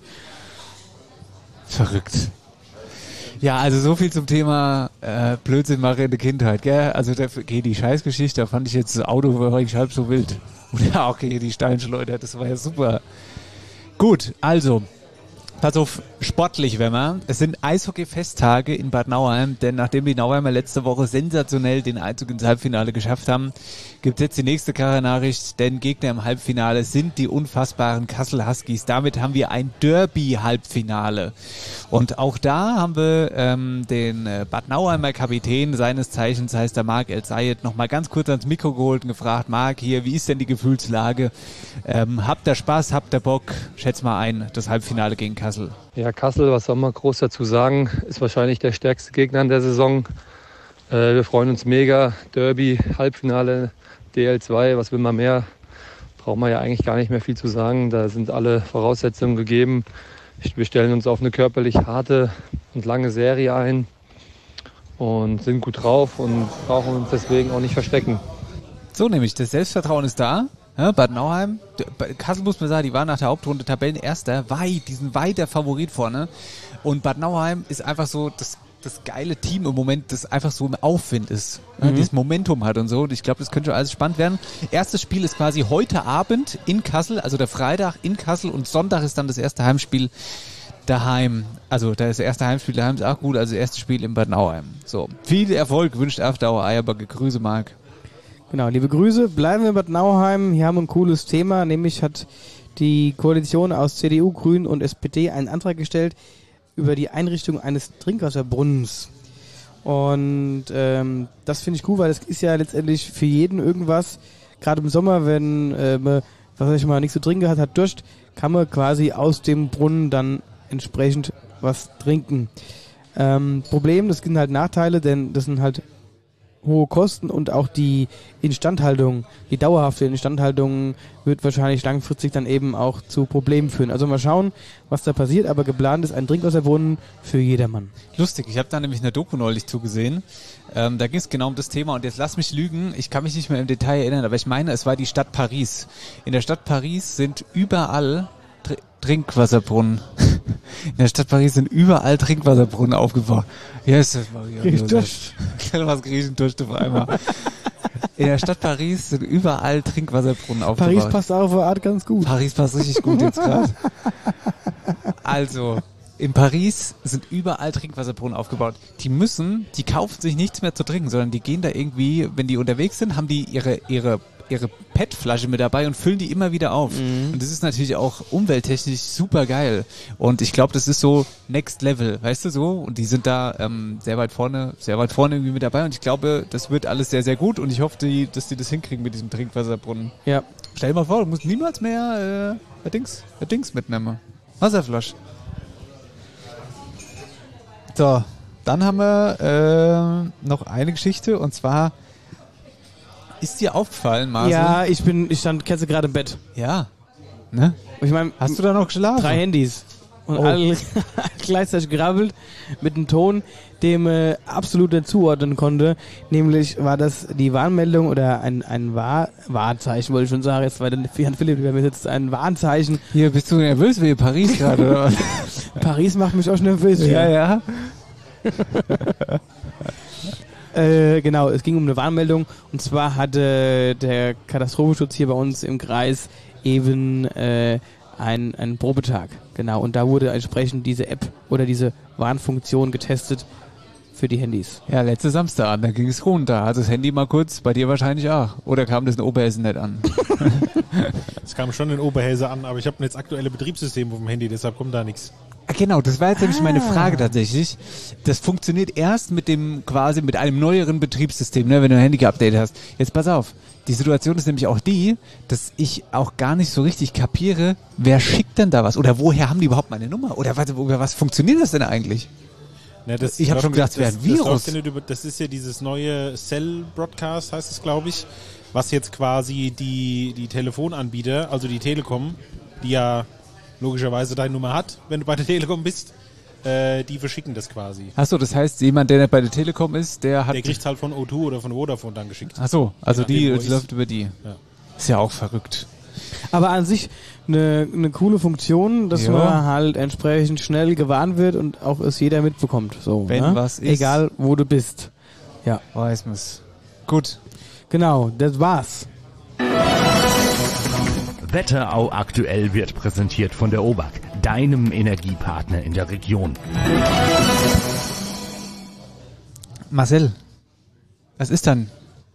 Verrückt. Ja, also so viel zum Thema Blödsinn mache in der Kindheit, gell? Also die Scheißgeschichte, da fand ich jetzt das Auto war eigentlich halb so wild. Und ja, okay, die Steinschleuder, das war ja super. Gut, also, pass auf, sportlich, wenn man. Es sind Eishockey-Festtage in Bad Nauheim, denn nachdem die Nauheimer letzte Woche sensationell den Einzug ins Halbfinale geschafft haben, gibt es jetzt die nächste Nachricht, denn Gegner im Halbfinale sind die unfassbaren Kassel Huskies. Damit haben wir ein Derby-Halbfinale. Und auch da haben wir den Bad Nauheimer Kapitän, seines Zeichens heißt der Marc El-Sayed, nochmal ganz kurz ans Mikro geholt und gefragt, Marc, hier, wie ist denn die Gefühlslage? Habt ihr Spaß, habt ihr Bock? Schätz mal ein, das Halbfinale gegen Kassel. Ja, Kassel, was soll man groß dazu sagen, ist wahrscheinlich der stärkste Gegner in der Saison. Wir freuen uns mega. Derby, Halbfinale, DL2, was will man mehr? Braucht man ja eigentlich gar nicht mehr viel zu sagen. Da sind alle Voraussetzungen gegeben. Wir stellen uns auf eine körperlich harte und lange Serie ein und sind gut drauf und brauchen uns deswegen auch nicht verstecken. So nämlich, das Selbstvertrauen ist da. Ja, Bad Nauheim, Kassel muss man sagen, die waren nach der Hauptrunde Tabellenerster, die sind weit der Favorit vorne. Und Bad Nauheim ist einfach so das geile Team im Moment, das einfach so im Aufwind ist. Ja, dieses Momentum hat und so. Und ich glaube, das könnte schon alles spannend werden. Erstes Spiel ist quasi heute Abend in Kassel, also der Freitag in Kassel und Sonntag ist dann das erste Heimspiel daheim. Also das erste Heimspiel daheim ist auch gut, also das erste Spiel in Bad Nauheim. So, viel Erfolg wünscht After Hour Eierbacke. Grüße, Marc. Genau, liebe Grüße. Bleiben wir in Bad Nauheim. Hier haben wir ein cooles Thema, nämlich hat die Koalition aus CDU, Grünen und SPD einen Antrag gestellt über die Einrichtung eines Trinkwasserbrunnens. Und das finde ich cool, weil das ist ja letztendlich für jeden irgendwas. Gerade im Sommer, wenn man, was weiß ich mal, nichts zu trinken hat, Durst, kann man quasi aus dem Brunnen dann entsprechend was trinken. Problem, das sind halt Nachteile, denn das sind halt hohe Kosten und auch die Instandhaltung, die dauerhafte Instandhaltung wird wahrscheinlich langfristig dann eben auch zu Problemen führen. Also mal schauen, was da passiert, aber geplant ist ein Trinkwasserbrunnen für jedermann. Lustig, ich habe da nämlich eine Doku neulich zugesehen. Da ging es genau um das Thema und jetzt lass mich lügen, ich kann mich nicht mehr im Detail erinnern, aber ich meine, es war die Stadt Paris. In der Stadt Paris sind überall Trinkwasserbrunnen. In der Stadt Paris sind überall Trinkwasserbrunnen aufgebaut. Yes, was griechen Durst auf einmal. In der Stadt Paris sind überall Trinkwasserbrunnen aufgebaut. Paris passt auf eine Art ganz gut. Paris passt richtig gut jetzt gerade. Also, in Paris sind überall Trinkwasserbrunnen aufgebaut. Die kaufen sich nichts mehr zu trinken, sondern die gehen da irgendwie, wenn die unterwegs sind, haben die ihre PET-Flasche mit dabei und füllen die immer wieder auf. Und das ist natürlich auch umwelttechnisch super geil. Und ich glaube, das ist so Next Level, weißt du so? Und die sind da sehr weit vorne irgendwie mit dabei. Und ich glaube, das wird alles sehr, sehr gut. Und ich hoffe, dass die das hinkriegen mit diesem Trinkwasserbrunnen. Ja. Stell dir mal vor, du musst niemals mehr ein Dings mitnehmen. Wasserflasche. So, dann haben wir noch eine Geschichte und zwar ist dir aufgefallen, Marcel? Ja, ich stand gerade im Bett. Ja. Ne? Ich mein, hast du da noch geschlafen? 3 Handys. Und alle gleichzeitig gerabbelt mit einem Ton, dem absolut nicht zuordnen konnte. Nämlich war das die Warnmeldung oder ein Wahrzeichen, wollte ich schon sagen. Jetzt war der Jan Philipp, der mir sitzt, ein Warnzeichen. Hier, bist du nervös wie Paris gerade, oder was? Paris macht mich auch nervös. Ja. Genau, es ging um eine Warnmeldung. Und zwar hatte der Katastrophenschutz hier bei uns im Kreis eben einen Probetag, genau, und da wurde entsprechend diese App oder diese Warnfunktion getestet für die Handys. Ja, letzte Samstag, da ging es runter. Also das Handy mal kurz, bei dir wahrscheinlich auch. Oder kam das in Oberhessen nicht an? Es kam schon in Oberhessen an, aber ich habe jetzt aktuelle Betriebssystem auf dem Handy, deshalb kommt da nichts. Genau, das war jetzt nämlich meine Frage tatsächlich. Das funktioniert erst mit einem neueren Betriebssystem, ne, wenn du ein Handy geupdatet hast. Jetzt pass auf, die Situation ist nämlich auch die, dass ich auch gar nicht so richtig kapiere, wer schickt denn da was? Oder woher haben die überhaupt meine Nummer? Oder was funktioniert das denn eigentlich? Na, Ich habe schon gedacht, es wäre ein Virus. Das ist ja dieses neue Cell-Broadcast, heißt es, glaube ich, was jetzt quasi die Telefonanbieter, also die Telekom, die ja logischerweise deine Nummer hat, wenn du bei der Telekom bist, die verschicken das quasi. Achso, das heißt, jemand, der nicht bei der Telekom ist, der kriegt halt von O2 oder von Vodafone dann geschickt. Achso, also nachdem, die läuft über die. Ja. Ist ja auch verrückt. Aber an sich eine coole Funktion, dass man halt entsprechend schnell gewarnt wird und auch es jeder mitbekommt. So, wenn ne? was ist. Egal, wo du bist. Ja. Weiß man's. Gut. Genau, das war's. Wetterau aktuell wird präsentiert von der OBAK, deinem Energiepartner in der Region. Marcel, was ist dann?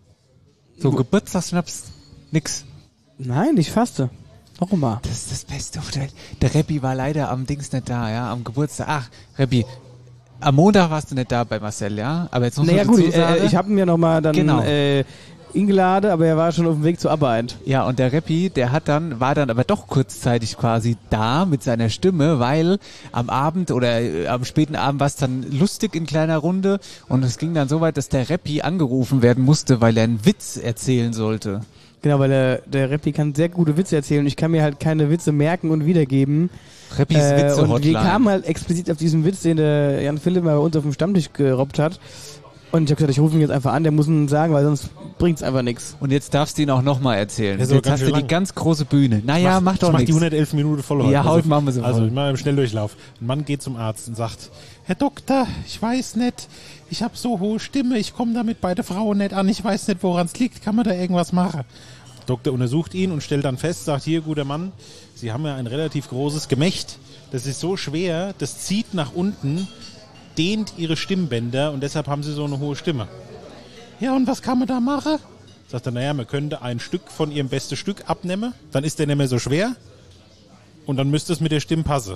So Geburtstagsschnaps? Nix. Nein, ich faste. Warum mal? Das ist das Beste auf der Welt. Der Reppi war leider am Dings nicht da, ja, am Geburtstag. Ach, Reppi, am Montag warst du nicht da bei Marcel, ja? Aber jetzt muss naja, gut, ich habe ihn ja nochmal dann eingeladen, aber er war schon auf dem Weg zur Arbeit. Ja, und der Reppi, war dann aber doch kurzzeitig quasi da mit seiner Stimme, weil am Abend oder am späten Abend war es dann lustig in kleiner Runde und es ging dann so weit, dass der Reppi angerufen werden musste, weil er einen Witz erzählen sollte. Genau, weil der Reppi kann sehr gute Witze erzählen und ich kann mir halt keine Witze merken und wiedergeben. Reppis Witze-Hotline. Und wir kamen halt explizit auf diesen Witz, den der Jan Philipp mal bei uns auf dem Stammtisch gerobbt hat. Und ich habe gesagt, ich rufe ihn jetzt einfach an, der muss ihn sagen, weil sonst bringt's einfach nichts. Und jetzt darfst du ihn auch nochmal erzählen. Jetzt hast du die ganz große Bühne. Naja, mach doch nichts. Ich mach die 111 Minuten voll heute. Ja, heute machen wir so. Also ich mache im Schnelldurchlauf. Ein Mann geht zum Arzt und sagt, Herr Doktor, ich weiß nicht, ich habe so hohe Stimme, ich komme damit bei der Frau nicht an, ich weiß nicht, woran es liegt, kann man da irgendwas machen? Der Doktor untersucht ihn und stellt dann fest, sagt, hier, guter Mann, Sie haben ja ein relativ großes Gemächt, das ist so schwer, das zieht nach unten, dehnt Ihre Stimmbänder und deshalb haben Sie so eine hohe Stimme. Ja, und was kann man da machen? Sagt er, naja, man könnte ein Stück von Ihrem besten Stück abnehmen, dann ist der nicht mehr so schwer und dann müsste es mit der Stimme passen.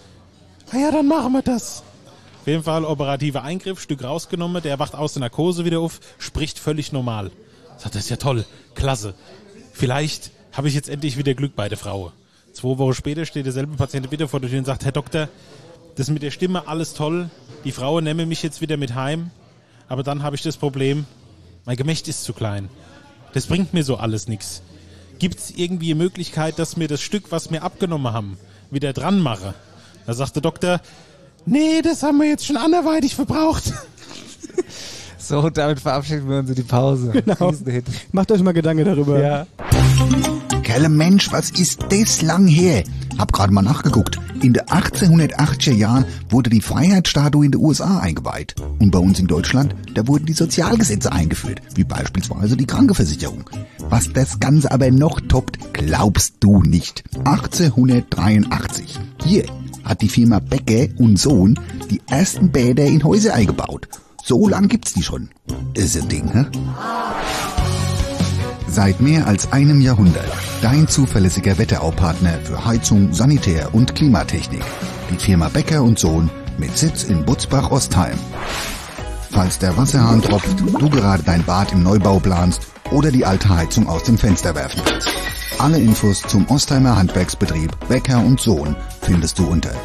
Ah ja, dann machen wir das. Auf jeden Fall operativer Eingriff, Stück rausgenommen, der wacht aus der Narkose wieder auf, spricht völlig normal. Sagt, das ist ja toll, klasse. Vielleicht habe ich jetzt endlich wieder Glück bei der Frau. 2 Wochen später steht derselbe Patient wieder vor der Tür und sagt, Herr Doktor, das mit der Stimme, alles toll, die Frau nehme mich jetzt wieder mit heim, aber dann habe ich das Problem, mein Gemächt ist zu klein. Das bringt mir so alles nichts. Gibt es irgendwie eine Möglichkeit, dass mir das Stück, was wir abgenommen haben, wieder dran mache? Da sagt der Doktor, nee, das haben wir jetzt schon anderweitig verbraucht. So, damit verabschieden wir uns in die Pause. Genau. Macht euch mal Gedanken darüber. Ja. Kerle Mensch, was ist das lang her? Hab gerade mal nachgeguckt. In den 1880er Jahren wurde die Freiheitsstatue in den USA eingeweiht. Und bei uns in Deutschland, da wurden die Sozialgesetze eingeführt, wie beispielsweise die Krankenversicherung. Was das Ganze aber noch toppt, glaubst du nicht. 1883. Hier hat die Firma Becker und Sohn die ersten Bäder in Häuser eingebaut. So lang gibt's die schon. Ist ein Ding, hä? Seit mehr als einem Jahrhundert dein zuverlässiger Wetterau-Partner für Heizung, Sanitär und Klimatechnik. Die Firma Becker und Sohn mit Sitz in Butzbach-Ostheim. Falls der Wasserhahn tropft, du gerade dein Bad im Neubau planst oder die alte Heizung aus dem Fenster werfen willst. Alle Infos zum Ostheimer Handwerksbetrieb Becker und Sohn findest du unter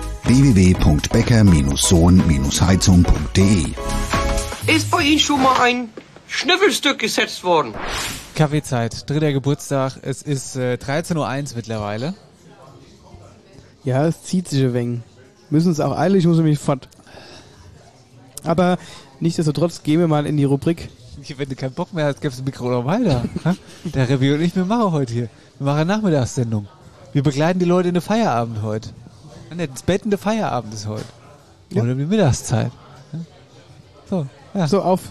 www.becker-sohn-heizung.de. Ist bei Ihnen schon mal ein Schnüffelstück gesetzt worden? Kaffeezeit, 3. Geburtstag. Es ist 13.01 Uhr mittlerweile. Ja, es zieht sich ein wenig. Müssen es auch eilig, ich muss nämlich fort. Aber nichtsdestotrotz gehen wir mal in die Rubrik. Wenn du keinen Bock mehr hast, gibst du das Mikro noch weiter. Der Review und ich, wir machen heute hier. Wir machen eine Nachmittagssendung. Wir begleiten die Leute in den Feierabend heute. Das bettende Feierabend ist heute. Ja. Oder die Mittagszeit. So, ja. So, auf.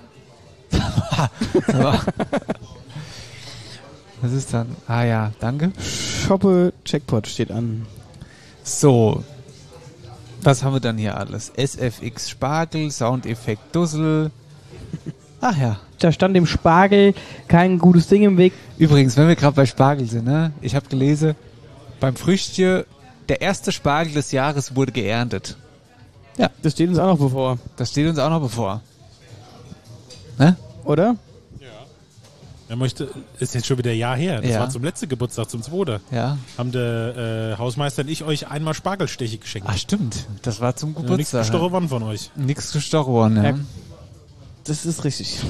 Was ist dann? Ah ja, danke. Shoppe Jackpot steht an. So. Was haben wir dann hier alles? SFX Spargel, Soundeffekt Dussel. Ach ja. Da stand dem Spargel kein gutes Ding im Weg. Übrigens, wenn wir gerade bei Spargel sind, ne? Ich habe gelesen, beim Frühstück, der erste Spargel des Jahres wurde geerntet. Ja, das steht uns auch noch bevor. Das steht uns auch noch bevor. Ne? Oder? Er möchte, ist jetzt schon wieder ein Jahr her. Das Ja. war zum letzten Geburtstag, zum 2. Ja. Haben der Hausmeister und ich euch einmal Spargelsteche geschenkt. Ach stimmt, das war zum Nichts Geburtstag. gestochen worden von euch. Nichts gestochen worden, ja. Das ist richtig.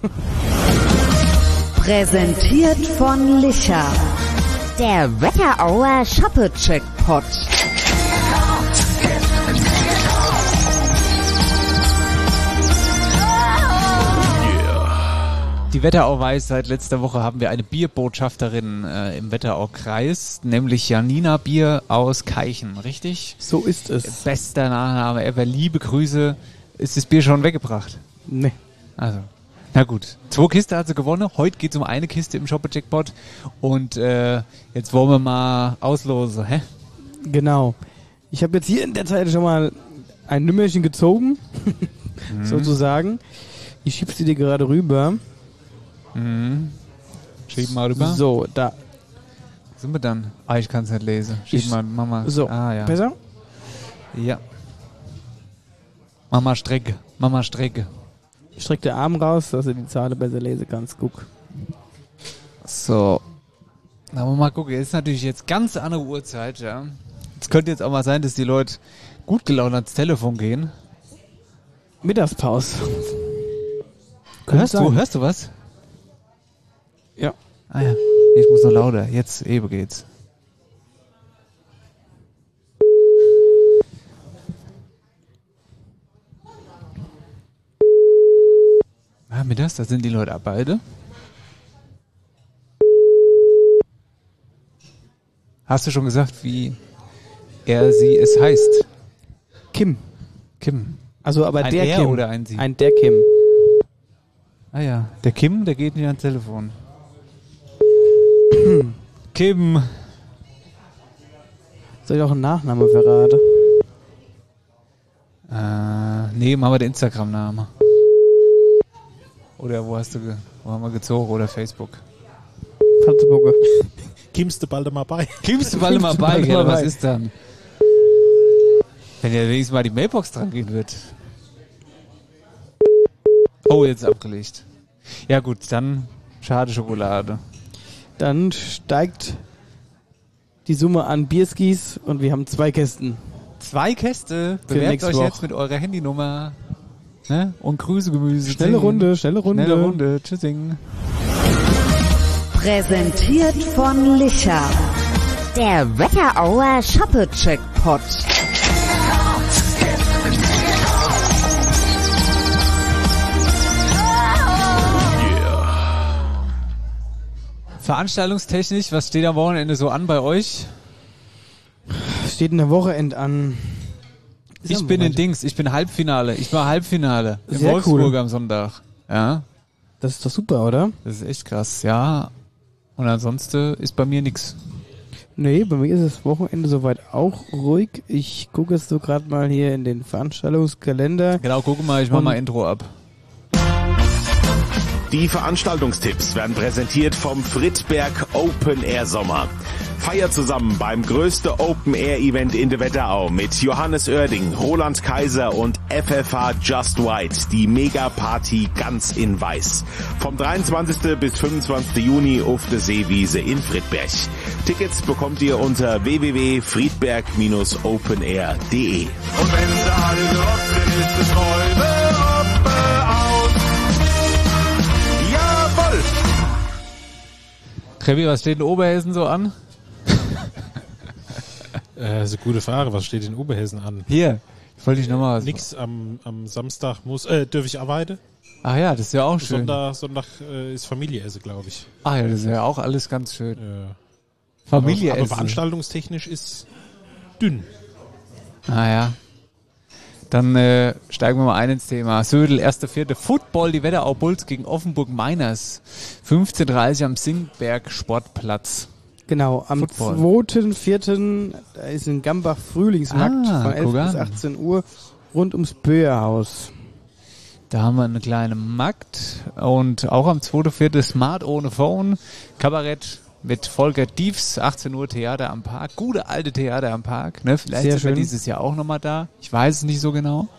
Präsentiert von Licher. Der Wetterauer Shoppe-Jackpot. Die Wetterau weiß, seit letzter Woche haben wir eine Bierbotschafterin im Wetterau-Kreis, nämlich Janina Bier aus Keichen, richtig? So ist es. Bester Nachname ever, liebe Grüße. Ist das Bier schon weggebracht? Nee. Also, na gut. 2 Kisten hat sie gewonnen. Heute geht es um eine Kiste im Shoppe-Jackpot. Und jetzt wollen wir mal auslosen, hä? Genau. Ich habe jetzt hier in der Zeit schon mal ein Nümmerchen gezogen, sozusagen. Ich schieb sie dir gerade rüber. Schieb mal rüber. So, da. Sind wir dann? Ah, ich kann es nicht lesen. Schieb mal, Mama. So, ah, ja. besser? Ja. Mama Strecke. Mama Strecke. Ich streck den Arm raus, dass du die Zahl besser lesen kannst. Guck. So. Na, mal gucken. Ist natürlich jetzt ganz andere Uhrzeit, ja. Es könnte jetzt auch mal sein, dass die Leute gut gelaunt ans Telefon gehen. Mittagspause. Hörst du was? Ja. Ah ja. Ich muss noch lauter. Jetzt eben geht's. Ah, mittags, da sind die Leute ab beide. Hast du schon gesagt, wie sie es heißt? Kim. Kim. Also aber ein der er Kim. Oder ein sie? Ein der Kim. Ah ja, der Kim, der geht nicht ans Telefon. Kim. Soll ich auch einen Nachnamen verraten? Nee, machen wir den Instagram-Namen. Oder wo haben wir gezogen? Oder Facebook? Facebook. Kimmst du bald mal bei? Kimmst du bald mal bei, gell? Was ist dann? Wenn ja wenigstens mal die Mailbox dran gehen wird. Oh, jetzt abgelegt. Ja gut, dann schade Schokolade. Dann steigt die Summe an Bierskis und wir haben 2 Kästen. 2 Käste? Für Bewerbt nächste euch Woche. jetzt mit eurer Handynummer. Ne? Und Grüße, Gemüse. Schnelle Runde, schnelle Runde. Schnelle Runde. Tschüssing. Präsentiert von Licher. Der Wetterauer Shoppe-Jackpot. Veranstaltungstechnisch, was steht am Wochenende so an bei euch? Steht ein Wochenend an. Ich bin in Dings, ich bin Halbfinale. Ich war Halbfinale in Sehr Wolfsburg cool. am Sonntag. Ja. Das ist doch super, oder? Das ist echt krass, ja. Und ansonsten ist bei mir nix. Nee, bei mir ist das Wochenende soweit auch ruhig. Ich gucke jetzt so gerade mal hier in den Veranstaltungskalender. Genau, guck mal, ich mach mal Intro ab. Die Veranstaltungstipps werden präsentiert vom Friedberg Open Air Sommer. Feiert zusammen beim größten Open-Air-Event in der Wetterau mit Johannes Oerding, Roland Kaiser und FFH Just White, die Mega-Party ganz in weiß. Vom 23. bis 25. Juni auf der Seewiese in Friedberg. Tickets bekommt ihr unter www.friedberg-openair.de. Und wenn sie alle drin ist, es Räume auf. Jawohl! Trevi, was steht in Oberhessen so an? Das ist eine gute Frage. Was steht in Oberhessen an? Hier, wollte ich nochmal was. Nix am Samstag dürfe ich arbeiten? Ach ja, das ist ja auch schön. Sonntag ist Familieessen, glaube ich. Ach ja, das ist ja auch alles ganz schön. Familieessen. Aber veranstaltungstechnisch ist dünn. Naja. Dann steigen wir mal ein ins Thema. Södel, 1.4. Football, die Wetterau Bulls gegen Offenburg Miners. 15:30 am Singberg Sportplatz. Genau, am 2.4. Da ist in Gambach Frühlingsmarkt von 11 bis 18 Uhr rund ums Böerhaus. Da haben wir eine kleine Markt und auch am 2.4. Smart ohne Phone, Kabarett mit Volker Diefs, 18 Uhr Theater am Park, gute alte Theater am Park, ne? Vielleicht Sehr sind wir schön. dieses Jahr auch nochmal da, ich weiß es nicht so genau.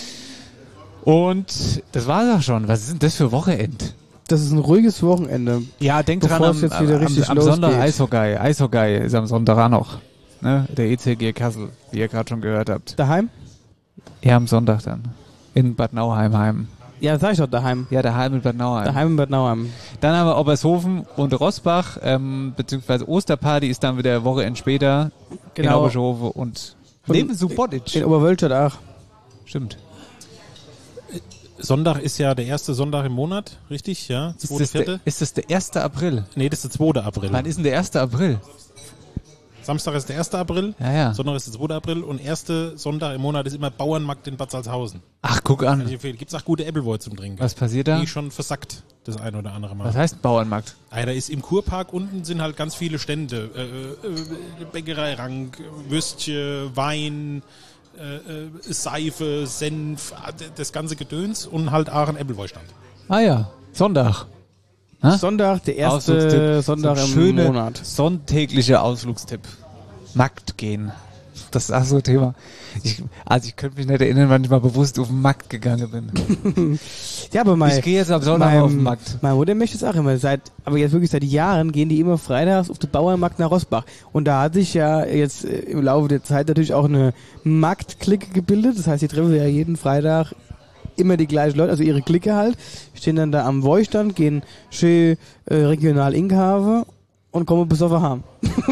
Und das war's auch schon, was ist denn das für Wochenend? Das ist ein ruhiges Wochenende. Ja, denkt dran, Bevor es jetzt wieder richtig am Sonntag losgeht. Eishockey ist am Sonntag auch noch, ne? Der ECG Kassel, wie ihr gerade schon gehört habt. Daheim? Ja, am Sonntag dann, in Bad Nauheim. Ja, sag ich doch, daheim. Ja, daheim in Bad Nauheim. Daheim in Bad Nauheim. Dann haben wir Obershofen und Rossbach, beziehungsweise Osterparty ist dann wieder eine Woche später Genau. in Obershofen und neben Subotic. In Oberwölstadt auch. Stimmt. Sonntag ist ja der erste Sonntag im Monat, richtig? Ja, Ist das der 1. April? Nee, das ist der 2. April. Wann ist denn der 1. April? Samstag ist der 1. April, Ja. Sonntag ist der 2. April und erste Sonntag im Monat ist immer Bauernmarkt in Bad Salzhausen. Ach, guck an. Gibt es auch gute Appleboy zum Trinken. Was passiert da? Die schon versackt, das ein oder andere Mal. Was heißt Bauernmarkt? Da ist im Kurpark unten sind halt ganz viele Stände. Bäckerei Rank, Würstchen, Wein, Seife, Senf, das ganze Gedöns und halt auch ein Appleboy-Stand. Ah ja, Sonntag. Sonntag, der erste Ausflugstipp. Sonntag So im schöne Monat. Sonntäglicher Ausflugstipp. Nackt gehen. Das ist auch so ein Thema. Ich könnte mich nicht erinnern, wann ich mal bewusst auf den Markt gegangen bin. Ja, aber Ich gehe jetzt am Sonntag auf den Markt. Meine Mutter möchte es auch immer. Aber jetzt wirklich seit Jahren gehen die immer freitags auf den Bauernmarkt nach Rossbach. Und da hat sich ja jetzt im Laufe der Zeit natürlich auch eine Marktklicke gebildet. Das heißt, die treffen ja jeden Freitag immer die gleichen Leute, also ihre Clique halt, stehen dann da am Woistand, gehen schön regional Inkhaven und kommen besoffen heim.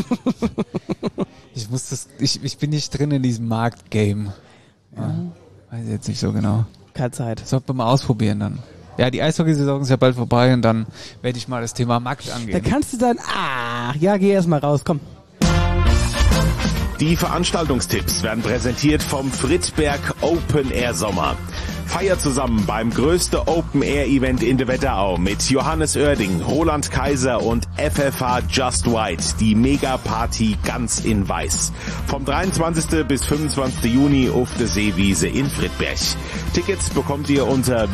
Ich bin nicht drin in diesem Marktgame. Ja. Weiß ich jetzt nicht so genau. Keine Zeit. Sollten wir mal ausprobieren dann. Ja, die Eishockeysaison ist ja bald vorbei und dann werde ich mal das Thema Markt angehen. Da kannst du dann, geh erst mal raus, komm. Die Veranstaltungstipps werden präsentiert vom Friedberg Open Air Sommer. Feiert zusammen beim größten Open Air Event in der Wetterau mit Johannes Oerding, Roland Kaiser und FFH Just White, die Mega-Party ganz in weiß. Vom 23. bis 25. Juni auf der Seewiese in Friedberg. Tickets bekommt ihr unter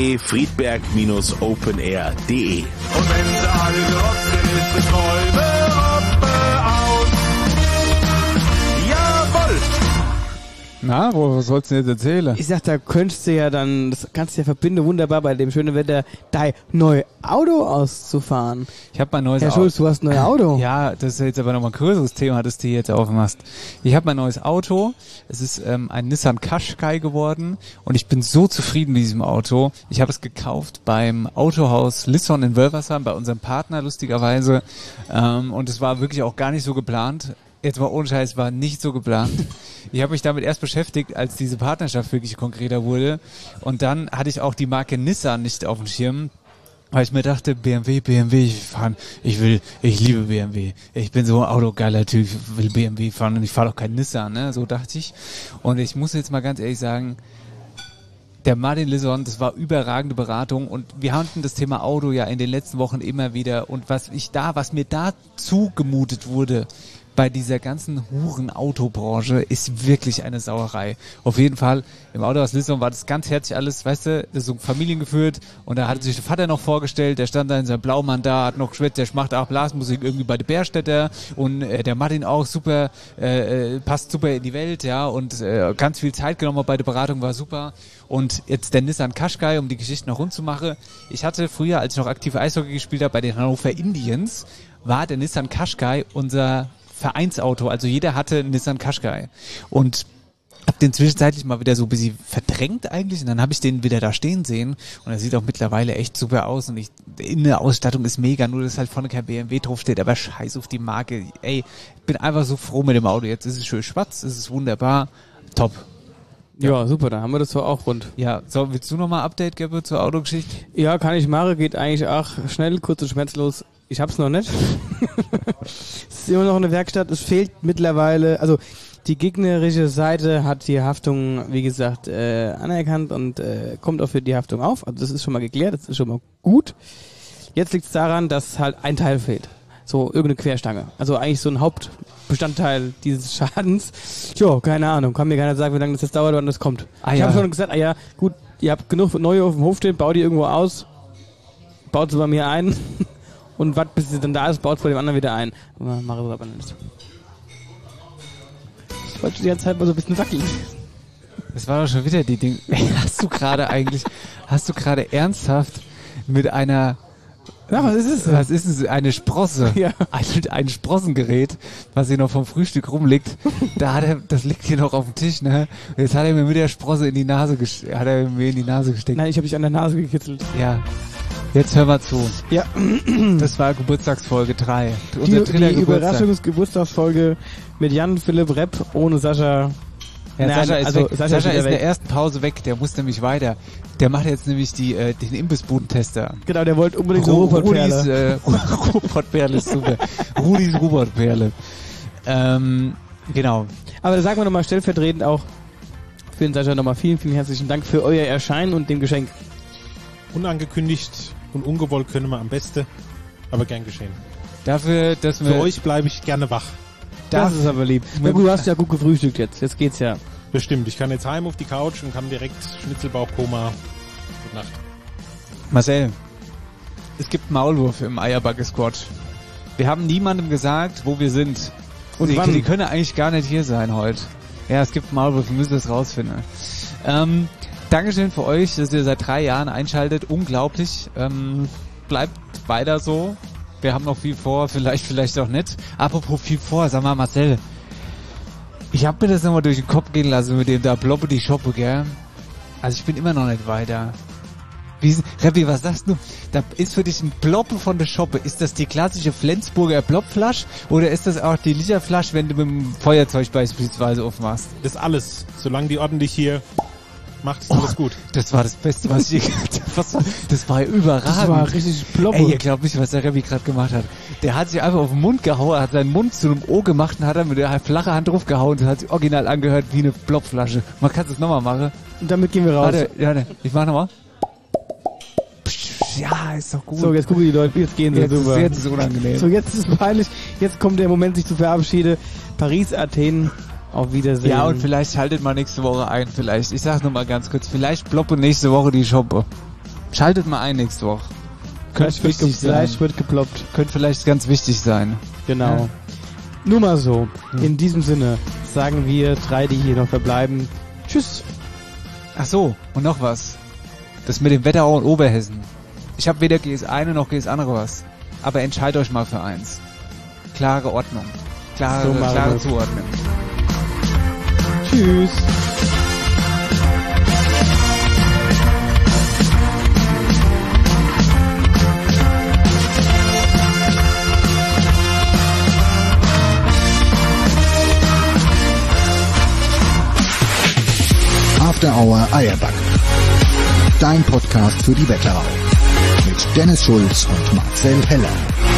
www.friedberg-openair.de. Und wenn sie alle trotzdem ist es Räume auf. Jawohl! Na, wo sollst du denn jetzt erzählen? Ich sag, da könntest du ja dann, das kannst du ja verbinden, wunderbar bei dem schönen Wetter, dein neues Auto auszufahren. Ich habe mein neues Herr Auto. Schulz, du hast ein neues Auto. Ja, das ist jetzt aber nochmal ein größeres Thema, das du jetzt aufmachst. Ich habe mein neues Auto. Es ist ein Nissan Qashqai geworden und ich bin so zufrieden mit diesem Auto. Ich habe es gekauft beim Autohaus Lisson in Wölversheim, bei unserem Partner lustigerweise. Und es war wirklich auch gar nicht so geplant. Jetzt mal ohne Scheiß, war nicht so geplant. Ich habe mich damit erst beschäftigt, als diese Partnerschaft wirklich konkreter wurde. Und dann hatte ich auch die Marke Nissan nicht auf dem Schirm, weil ich mir dachte, BMW, ich liebe BMW. Ich bin so ein autogeiler Typ, ich will BMW fahren und ich fahre doch kein Nissan, ne? So dachte ich. Und ich muss jetzt mal ganz ehrlich sagen, der Martin Lisson, das war überragende Beratung und wir hatten das Thema Auto ja in den letzten Wochen immer wieder und was mir da zugemutet wurde, bei dieser ganzen Huren-Autobranche ist wirklich eine Sauerei. Auf jeden Fall, im Autohaus Lissabon war das ganz herzlich alles, weißt du, das ist so familiengeführt und da hat sich der Vater noch vorgestellt, der stand da in seinem Blaumann da, hat noch geschwätzt, der macht auch Blasmusik irgendwie bei der Bärstädter und der Martin auch super, passt super in die Welt, ja, und ganz viel Zeit genommen bei der Beratung, war super. Und jetzt der Nissan Qashqai, um die Geschichte noch rund zu machen. Ich hatte früher, als ich noch aktiv Eishockey gespielt habe, bei den Hannover Indians, war der Nissan Qashqai unser Vereinsauto, also jeder hatte einen Nissan Qashqai und hab den zwischenzeitlich mal wieder so ein bisschen verdrängt eigentlich und dann habe ich den wieder da stehen sehen und er sieht auch mittlerweile echt super aus und in der Ausstattung ist mega, nur dass halt vorne kein BMW draufsteht, aber scheiß auf die Marke, ey, ich bin einfach so froh mit dem Auto, jetzt ist es schön schwarz, es ist wunderbar, top. Ja, super, dann haben wir das so auch rund. Ja, so, willst du nochmal Update geben zur Autogeschichte? Ja, kann ich machen, geht eigentlich auch schnell, kurz und schmerzlos. Ich hab's noch nicht. Es ist immer noch eine Werkstatt. Es fehlt mittlerweile, also die gegnerische Seite hat die Haftung, wie gesagt, anerkannt und kommt auch für die Haftung auf. Also das ist schon mal geklärt, das ist schon mal gut. Jetzt liegt's daran, dass halt ein Teil fehlt. So irgendeine Querstange. Also eigentlich so ein Hauptbestandteil dieses Schadens. Jo, keine Ahnung. Kann mir keiner sagen, wie lange das jetzt dauert, wann das kommt. Ich habe schon gesagt, ja, gut, ihr habt genug neue auf dem Hof stehen, baut die irgendwo aus, baut sie bei mir ein. Und was, bis sie dann da ist, baut es bei dem anderen wieder ein. Mach es aber nicht. Ich wollte die ganze Zeit mal so ein bisschen wackeln. Das war doch schon wieder die Ding. Hast du gerade ernsthaft mit einer... Ja, was ist es? Was ist es? Eine Sprosse. Ja. Ein Sprossengerät, was hier noch vom Frühstück rumliegt. Das liegt hier noch auf dem Tisch, ne? Und jetzt hat er mir mit der Sprosse in die Nase gesteckt. Nein, ich habe dich an der Nase gekitzelt. Ja. Jetzt hör mal zu. Ja. Das war Geburtstagsfolge 3. Die Geburtstagsfolge mit Jan Philipp Repp ohne Sascha. Ja, Sascha ist weg. Sascha ist in der ersten Pause weg. Der muss nämlich weiter. Der macht jetzt nämlich den Imbissbudentester. Genau, der wollte unbedingt so Robotperle. Robotperle ist super. Rudis Robotperle. Genau. Aber da sagen wir nochmal stellvertretend auch für den Sascha nochmal vielen, vielen herzlichen Dank für euer Erscheinen und dem Geschenk. Unangekündigt und ungewollt können wir am besten, aber gern geschehen. Dafür, dass wir... Für euch bleibe ich gerne wach. Das ist aber lieb. Ja, du hast ja gut gefrühstückt jetzt. Jetzt geht's ja. Bestimmt. Ich kann jetzt heim auf die Couch und kann direkt Schnitzelbauchkoma. Gute Nacht. Marcel, es gibt Maulwurf im Eierbacke-Squad. Wir haben niemandem gesagt, wo wir sind. Und die können eigentlich gar nicht hier sein heute. Ja, es gibt Maulwurf. Wir müssen das rausfinden. Dankeschön für euch, dass ihr seit 3 Jahren einschaltet. Unglaublich. Bleibt weiter so. Wir haben noch viel vor, vielleicht auch nicht. Apropos viel vor, sag mal Marcel. Ich hab mir das nochmal durch den Kopf gehen lassen mit dem da Bloppe die Shoppe, gell? Also ich bin immer noch nicht weiter. Reppi, was sagst du? Da ist für dich ein Bloppe von der Shoppe. Ist das die klassische Flensburger Bloppflasche oder ist das auch die Literflasche, wenn du mit dem Feuerzeug beispielsweise aufmachst? Das ist alles. Solange die ordentlich hier macht, ist alles gut. Das war das Beste, was ich das war überragend. Das war richtig Bloppe. Ey, ihr glaubt nicht, was der Reppi gerade gemacht hat. Der hat sich einfach auf den Mund gehauen, hat seinen Mund zu einem O gemacht und hat dann mit der flachen Hand drauf gehauen. Das hat sich original angehört wie eine Bloppflasche. Man kann es nochmal machen. Und damit gehen wir raus. Warte, ich mach nochmal. Ja, ist doch gut. So, jetzt gucken die Leute, wie es gehen soll. Super. Jetzt ist es unangenehm. So, jetzt ist es peinlich. Jetzt kommt der Moment, sich zu verabschieden. Paris, Athen. Auf Wiedersehen. Ja, und vielleicht schaltet mal nächste Woche ein, vielleicht. Ich sag nur mal ganz kurz, vielleicht ploppe nächste Woche die Shoppe. Schaltet mal ein nächste Woche. Vielleicht wird geploppt. Könnte vielleicht ganz wichtig sein. Genau. Ja. Nur mal so. In diesem Sinne sagen wir 3, die hier noch verbleiben. Tschüss. Ach so, und noch was. Das mit dem Wetterau und Oberhessen. Ich habe weder GS eine noch GS andere was. Aber entscheidet euch mal für eins. Klare Ordnung. Klare Zuordnung. Tschüss. After Hour Eierbacke. Dein Podcast für die Wetterau. Mit Dennis Schulz und Marcel Heller.